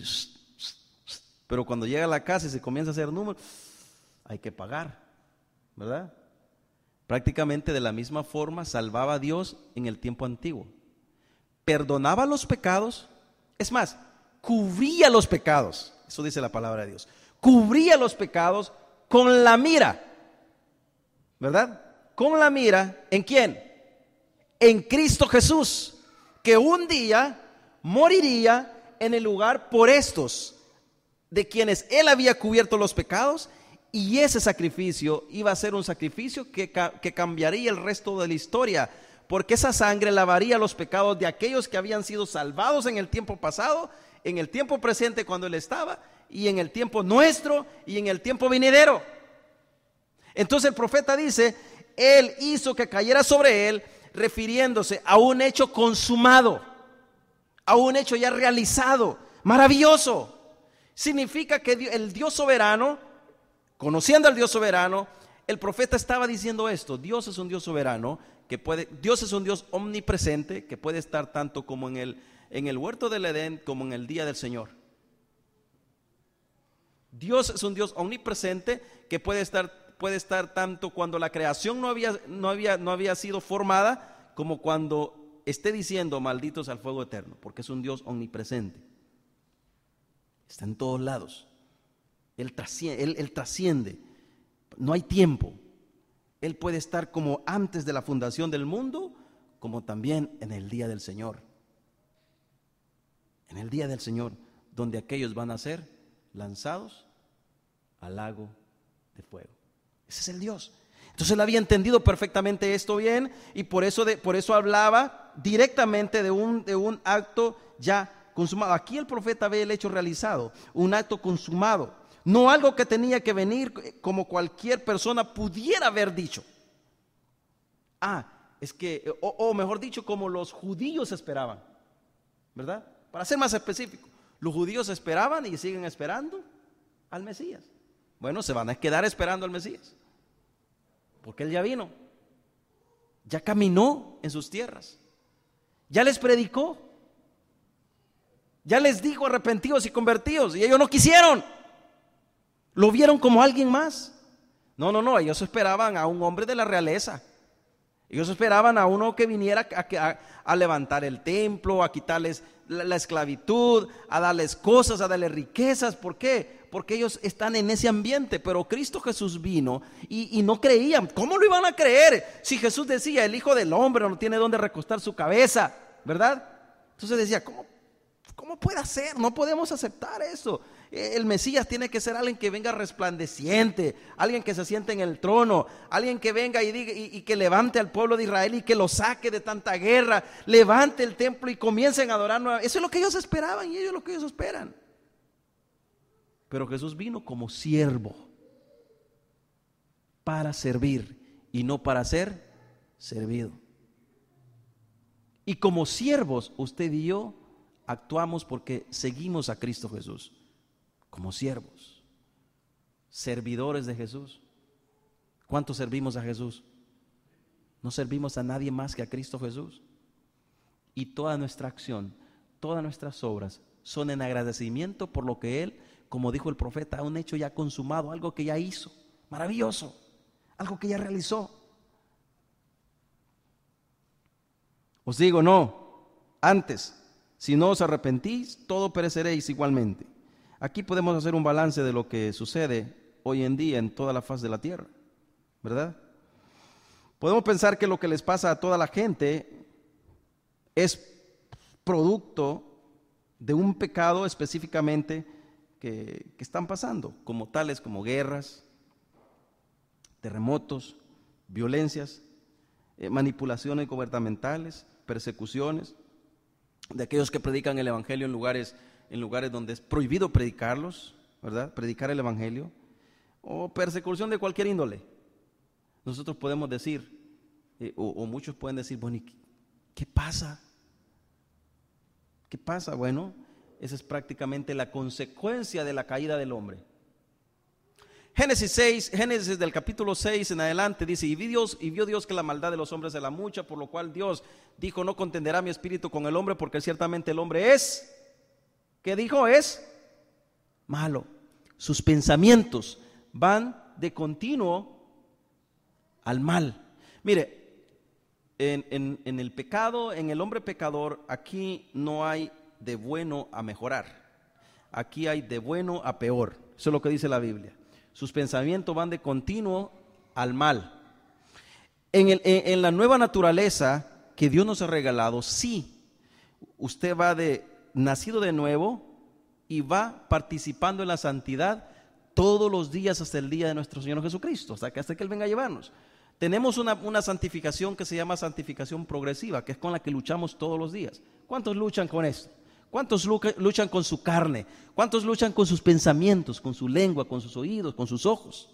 pero cuando llega a la casa y se comienza a hacer números, hay que pagar, ¿verdad? Prácticamente de la misma forma salvaba a Dios en el tiempo antiguo. Perdonaba los pecados, es más, cubría los pecados, eso dice la palabra de Dios, cubría los pecados con la mira, ¿verdad? Con la mira, ¿en quién? En Cristo Jesús, que un día moriría en el lugar por estos, de quienes Él había cubierto los pecados, y ese sacrificio iba a ser un sacrificio que, que cambiaría el resto de la historia, porque esa sangre lavaría los pecados de aquellos que habían sido salvados en el tiempo pasado, en el tiempo presente cuando Él estaba, y en el tiempo nuestro, y en el tiempo venidero. Entonces el profeta dice, Él hizo que cayera sobre Él, refiriéndose a un hecho consumado, a un hecho ya realizado, maravilloso. Significa que el Dios soberano, conociendo al Dios soberano, el profeta estaba diciendo esto: Dios es un Dios soberano, que puede, Dios es un Dios omnipresente, que puede estar tanto como en el, en el huerto del Edén, como en el día del Señor. Dios es un Dios omnipresente, que puede estar, puede estar tanto cuando la creación no había, no había, no había sido formada, como cuando esté diciendo malditos al fuego eterno, porque es un Dios omnipresente. Está en todos lados. Él trasciende, él, él trasciende. No hay tiempo. Él puede estar como antes de la fundación del mundo, como también en el día del Señor. En el día del Señor, donde aquellos van a ser lanzados al lago de fuego. Ese es el Dios. Entonces él había entendido perfectamente esto bien, y por eso, de, por eso hablaba directamente de un, de un acto ya consumado. Aquí el profeta ve el hecho realizado, un acto consumado, no algo que tenía que venir como cualquier persona pudiera haber dicho. Ah, es que, o, o mejor dicho, como los judíos esperaban. ¿verdad? Para ser más específico, los judíos esperaban y siguen esperando al Mesías. Bueno, se van a quedar esperando al Mesías, porque Él ya vino, ya caminó en sus tierras, ya les predicó, ya les dijo arrepentidos y convertidos, y ellos no quisieron, lo vieron como alguien más. No, no, no, ellos esperaban a un hombre de la realeza. Ellos esperaban a uno que viniera a, a, a levantar el templo, a quitarles la, la esclavitud, a darles cosas, a darles riquezas. ¿Por qué? Porque ellos están en ese ambiente. Pero Cristo Jesús vino y, y no creían. ¿Cómo lo iban a creer? Si Jesús decía, el Hijo del Hombre no tiene dónde recostar su cabeza, ¿verdad? Entonces decía, ¿cómo, cómo puede ser? No podemos aceptar eso. El Mesías tiene que ser alguien que venga resplandeciente, alguien que se siente en el trono, alguien que venga y, diga, y, y que levante al pueblo de Israel y que lo saque de tanta guerra, levante el templo y comiencen a adorar nuevamente. Eso es lo que ellos esperaban y ellos es lo que ellos esperan. Pero Jesús vino como siervo para servir y no para ser servido. Y como siervos, usted y yo actuamos porque seguimos a Cristo Jesús. Como siervos, servidores de Jesús. ¿Cuántos servimos a Jesús? No servimos a nadie más que a Cristo Jesús. Y toda nuestra acción, todas nuestras obras son en agradecimiento por lo que Él, como dijo el profeta, un hecho ya consumado, algo que ya hizo, maravilloso, algo que ya realizó. Os digo, no, antes, si no os arrepentís, todo pereceréis igualmente. Aquí podemos hacer un balance de lo que sucede hoy en día en toda la faz de la tierra, ¿verdad? Podemos pensar que lo que les pasa a toda la gente es producto de un pecado específicamente que, que están pasando, como tales como guerras, terremotos, violencias, eh, manipulaciones gubernamentales, persecuciones, de aquellos que predican el evangelio en lugares en lugares donde es prohibido predicarlos, ¿verdad? Predicar el evangelio, o persecución de cualquier índole. Nosotros podemos decir, eh, o, o muchos pueden decir, bueno, ¿y qué, qué pasa? ¿Qué pasa? Bueno, esa es prácticamente la consecuencia de la caída del hombre. Génesis seis, Génesis del capítulo seis en adelante dice, y, vi Dios, y vio Dios que la maldad de los hombres era mucha, por lo cual Dios dijo, no contenderá mi espíritu con el hombre, porque ciertamente el hombre es... ¿Qué dijo? Es malo. Sus pensamientos van de continuo al mal. Mire, en, en, en el pecado, en el hombre pecador, aquí no hay de bueno a mejorar. Aquí hay de bueno a peor. Eso es lo que dice la Biblia. Sus pensamientos van de continuo al mal. En, el, en, en la nueva naturaleza que Dios nos ha regalado, sí, usted va de... nacido de nuevo y va participando en la santidad todos los días hasta el día de nuestro Señor Jesucristo, hasta que, hasta que Él venga a llevarnos. Tenemos una, una santificación que se llama santificación progresiva, que es con la que luchamos todos los días. ¿Cuántos luchan con esto? ¿Cuántos luchan con su carne? ¿Cuántos luchan con sus pensamientos, con su lengua, con sus oídos, con sus ojos?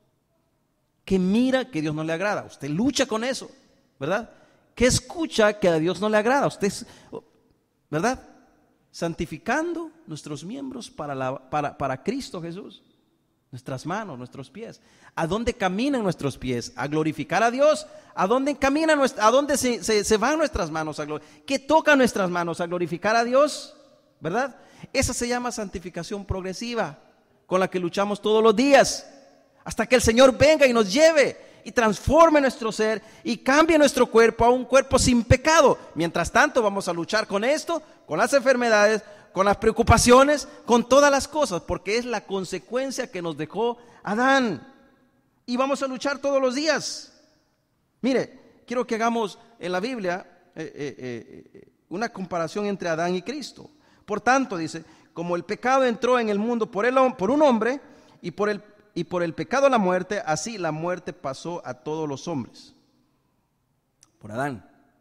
Que mira que Dios no le agrada. Usted lucha con eso, ¿verdad? Que escucha que a Dios no le agrada. Usted, ¿verdad? Santificando nuestros miembros para, la, para, para Cristo Jesús, nuestras manos, nuestros pies. ¿A dónde caminan nuestros pies? ¿A glorificar a Dios? ¿A dónde caminan nuestra, a dónde se, se, se van nuestras manos? A ¿Qué toca nuestras manos? ¿A glorificar a Dios? ¿Verdad? Esa se llama santificación progresiva, con la que luchamos todos los días, hasta que el Señor venga y nos lleve y transforme nuestro ser y cambie nuestro cuerpo a un cuerpo sin pecado. Mientras tanto vamos a luchar con esto, con las enfermedades, con las preocupaciones, con todas las cosas, porque es la consecuencia que nos dejó Adán. Y vamos a luchar todos los días. Mire, quiero que hagamos en la Biblia eh, eh, eh, una comparación entre Adán y Cristo. Por tanto, dice, como el pecado entró en el mundo por, el, por un hombre y por el Y por el pecado la muerte, así la muerte pasó a todos los hombres. Por Adán.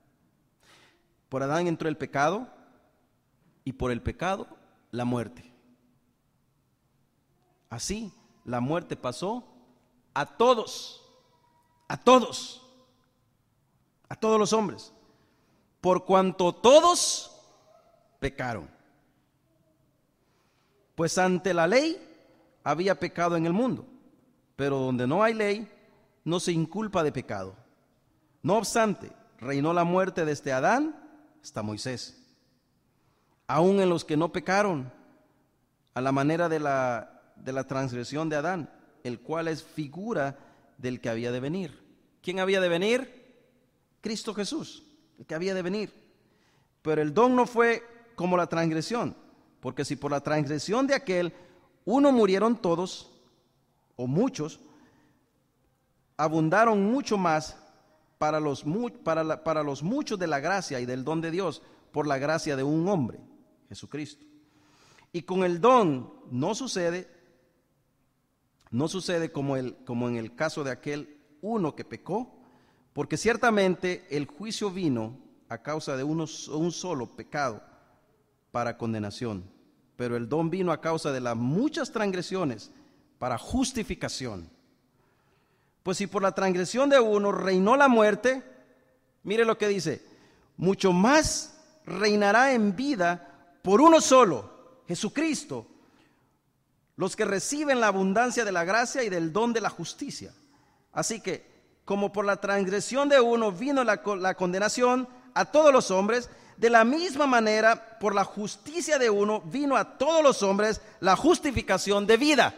Por Adán entró el pecado y por el pecado la muerte. Así la muerte pasó a todos, a todos, a todos los hombres. Por cuanto todos pecaron. Pues ante la ley había pecado en el mundo, pero donde no hay ley, no se inculpa de pecado. No obstante, reinó la muerte desde Adán hasta Moisés, aun en los que no pecaron, a la manera de la, de la transgresión de Adán, el cual es figura del que había de venir. ¿Quién había de venir? Cristo Jesús, el que había de venir. Pero el don no fue como la transgresión, porque si por la transgresión de aquel uno murieron todos, o muchos, abundaron mucho más para los, para, la, para los muchos de la gracia y del don de Dios, por la gracia de un hombre, Jesucristo. Y con el don no sucede, no sucede como, el, como en el caso de aquel uno que pecó, porque ciertamente el juicio vino a causa de uno, un solo pecado para condenación, pero el don vino a causa de las muchas transgresiones para justificación. Pues si por la transgresión de uno reinó la muerte, mire lo que dice, mucho más reinará en vida por uno solo, Jesucristo, los que reciben la abundancia de la gracia y del don de la justicia. Así que, como por la transgresión de uno vino la, la condenación a todos los hombres, de la misma manera, por la justicia de uno vino a todos los hombres la justificación de vida.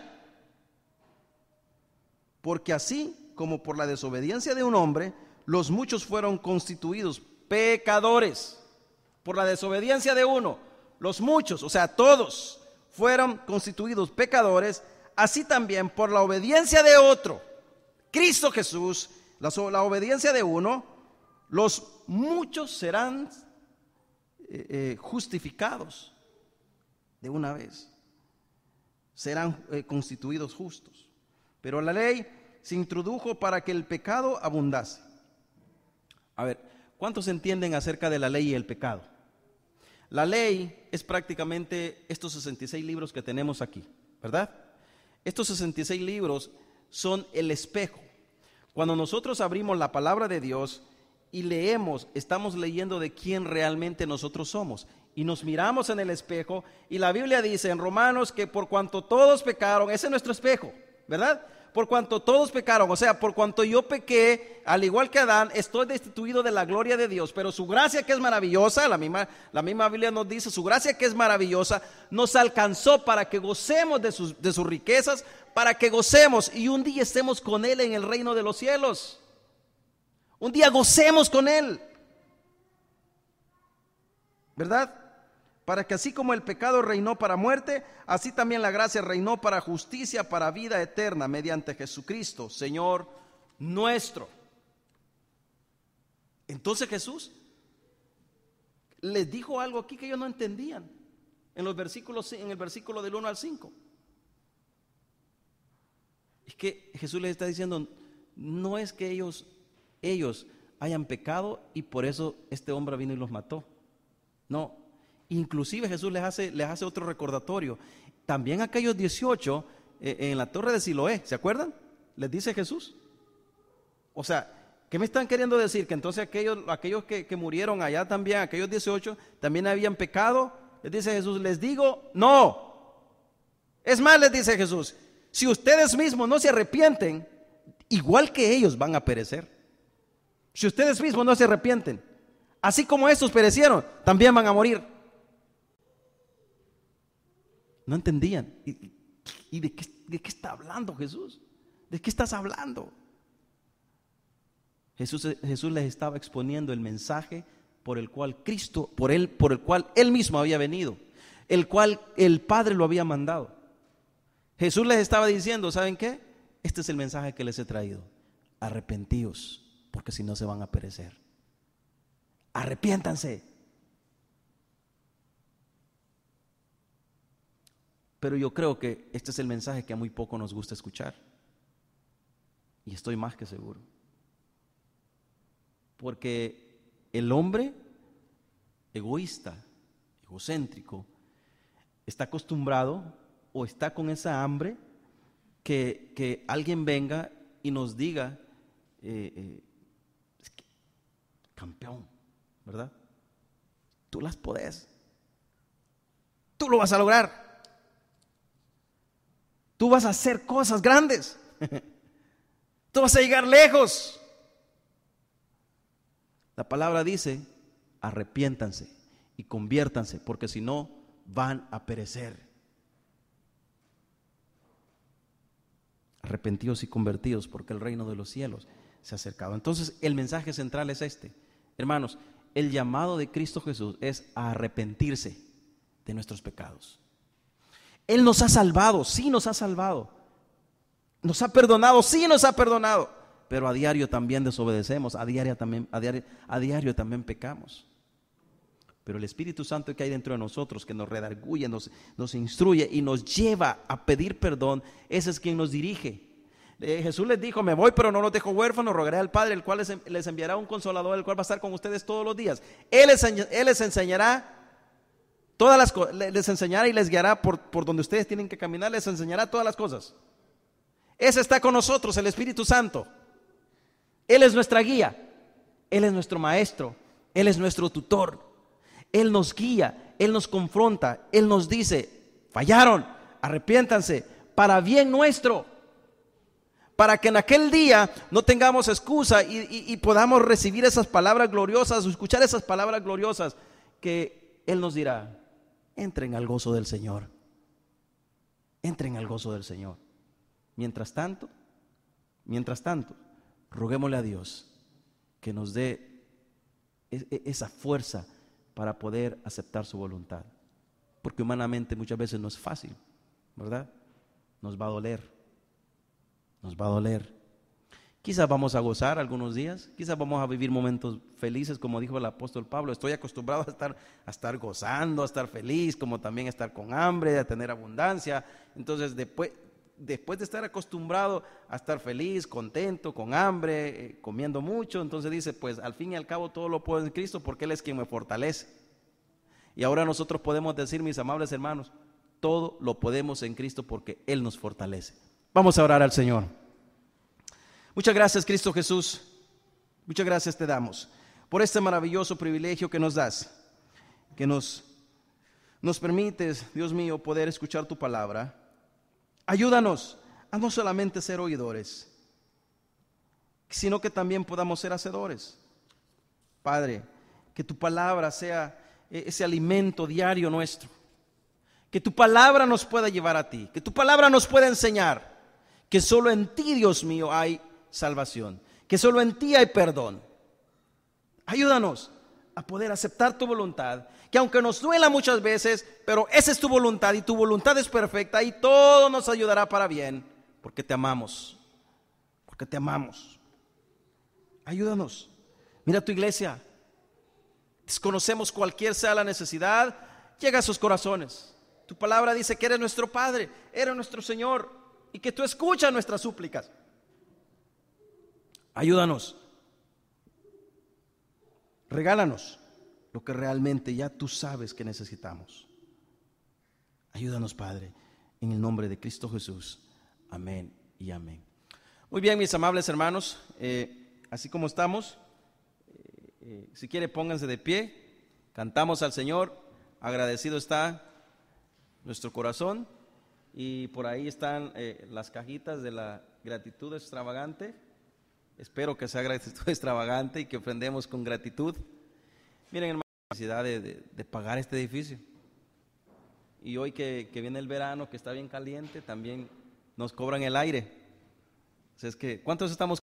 Porque así como por la desobediencia de un hombre, los muchos fueron constituidos pecadores. Por la desobediencia de uno, los muchos, o sea, todos, fueron constituidos pecadores, así también por la obediencia de otro, Cristo Jesús, la, la obediencia de uno, los muchos serán eh, eh, justificados de una vez, serán eh, constituidos justos. Pero la ley se introdujo para que el pecado abundase. A ver, ¿cuántos entienden acerca de la ley y el pecado? La ley es prácticamente estos sesenta y seis libros que tenemos aquí, ¿verdad? Estos sesenta y seis libros son el espejo. Cuando nosotros abrimos la palabra de Dios y leemos, estamos leyendo de quién realmente nosotros somos. Y nos miramos en el espejo y la Biblia dice en Romanos que por cuanto todos pecaron, ese es nuestro espejo, ¿verdad? Por cuanto todos pecaron, o sea, por cuanto yo pequé, al igual que Adán, estoy destituido de la gloria de Dios, pero su gracia que es maravillosa, la misma, la misma Biblia nos dice, su gracia que es maravillosa, nos alcanzó para que gocemos de sus, de sus riquezas, para que gocemos y un día estemos con Él en el reino de los cielos. Un día gocemos con Él, ¿verdad? Para que así como el pecado reinó para muerte, así también la gracia reinó para justicia, para vida eterna, mediante Jesucristo, Señor nuestro. Entonces Jesús les dijo algo aquí que ellos no entendían, en los versículos, en el versículo del uno al cinco. Es que Jesús les está diciendo, no es que ellos, ellos hayan pecado y por eso este hombre vino y los mató. No. Inclusive Jesús les hace, les hace otro recordatorio. También aquellos dieciocho eh, en la torre de Siloé, ¿se acuerdan? Les dice Jesús. O sea, ¿qué me están queriendo decir? Que entonces aquellos, aquellos que, que murieron allá también, aquellos dieciocho, también habían pecado. Les dice Jesús, les digo, no. Es más, les dice Jesús, si ustedes mismos no se arrepienten, igual que ellos van a perecer. Si ustedes mismos no se arrepienten, así como estos perecieron, también van a morir. No entendían. ¿Y, y de, qué, de qué está hablando Jesús? ¿De qué estás hablando? Jesús, Jesús les estaba exponiendo el mensaje por el cual Cristo, por él, por el cual Él mismo había venido, el cual el Padre lo había mandado. Jesús les estaba diciendo, ¿saben qué? Este es el mensaje que les he traído. Arrepentíos, porque si no se van a perecer. Arrepiéntanse. Pero yo creo que este es el mensaje que a muy poco nos gusta escuchar. Y estoy más que seguro. Porque el hombre egoísta, egocéntrico, está acostumbrado o está con esa hambre que, que alguien venga y nos diga, eh, eh, campeón, ¿verdad? Tú las podés. Tú lo vas a lograr. Tú vas a hacer cosas grandes. Tú vas a llegar lejos. La palabra dice, arrepiéntanse y conviértanse, porque si no, van a perecer. Arrepentidos y convertidos, porque el reino de los cielos se ha acercado. Entonces, el mensaje central es este. Hermanos, el llamado de Cristo Jesús es a arrepentirse de nuestros pecados. Él nos ha salvado, sí nos ha salvado. Nos ha perdonado, sí nos ha perdonado. Pero a diario también desobedecemos, a diario también, a diario, a diario también pecamos. Pero el Espíritu Santo que hay dentro de nosotros, que nos redarguye, nos, nos instruye y nos lleva a pedir perdón, ese es quien nos dirige. Eh, Jesús les dijo, me voy pero no los dejo huérfanos, rogaré al Padre, el cual les, les enviará un consolador, el cual va a estar con ustedes todos los días. Él les, él les enseñará todas las cosas, les enseñará y les guiará por, por donde ustedes tienen que caminar, les enseñará todas las cosas. Ese está con nosotros, el Espíritu Santo. Él es nuestra guía, Él es nuestro maestro, Él es nuestro tutor. Él nos guía, Él nos confronta, Él nos dice, fallaron, arrepiéntanse, para bien nuestro, para que en aquel día no tengamos excusa y, y, y podamos recibir esas palabras gloriosas, o escuchar esas palabras gloriosas que Él nos dirá, entren al gozo del Señor, entren al gozo del Señor. Mientras tanto, mientras tanto, roguémosle a Dios que nos dé esa fuerza para poder aceptar su voluntad, porque humanamente muchas veces no es fácil, ¿verdad? Nos va a doler, nos va a doler. Quizás vamos a gozar algunos días, quizás vamos a vivir momentos felices, como dijo el apóstol Pablo, estoy acostumbrado a estar, a estar gozando, a estar feliz, como también a estar con hambre, a tener abundancia. Entonces después, después de estar acostumbrado a estar feliz, contento, con hambre, eh, comiendo mucho, entonces dice, pues al fin y al cabo todo lo puedo en Cristo, porque Él es quien me fortalece. Y ahora nosotros podemos decir, mis amables hermanos, todo lo podemos en Cristo porque Él nos fortalece. Vamos a orar al Señor. Muchas gracias, Cristo Jesús, muchas gracias te damos por este maravilloso privilegio que nos das, que nos, nos permites, Dios mío, poder escuchar tu palabra. Ayúdanos a no solamente ser oidores, sino que también podamos ser hacedores. Padre, que tu palabra sea ese alimento diario nuestro, que tu palabra nos pueda llevar a ti, que tu palabra nos pueda enseñar que solo en ti, Dios mío, hay salvación, que solo en ti hay perdón. Ayúdanos a poder aceptar tu voluntad, que aunque nos duela muchas veces, pero esa es tu voluntad y tu voluntad es perfecta y todo nos ayudará para bien, porque te amamos, porque te amamos. Ayúdanos. Mira tu iglesia, desconocemos cualquier sea la necesidad, llega a sus corazones. Tu palabra dice que eres nuestro Padre, eres nuestro Señor y que tú escuchas nuestras súplicas. Ayúdanos. Regálanos lo que realmente ya tú sabes que necesitamos. Ayúdanos, Padre, en el nombre de Cristo Jesús. Amén y amén. Muy bien, mis amables hermanos, eh, así como estamos, eh, eh, si quiere pónganse de pie, cantamos al Señor, agradecido está nuestro corazón, y por ahí están eh, las cajitas de la gratitud extravagante. Espero que sea gratitud extravagante y que ofrendemos con gratitud. Miren, hermano, la necesidad de, de, de pagar este edificio. Y hoy que, que viene el verano, que está bien caliente, también nos cobran el aire. O sea, es que, ¿cuántos estamos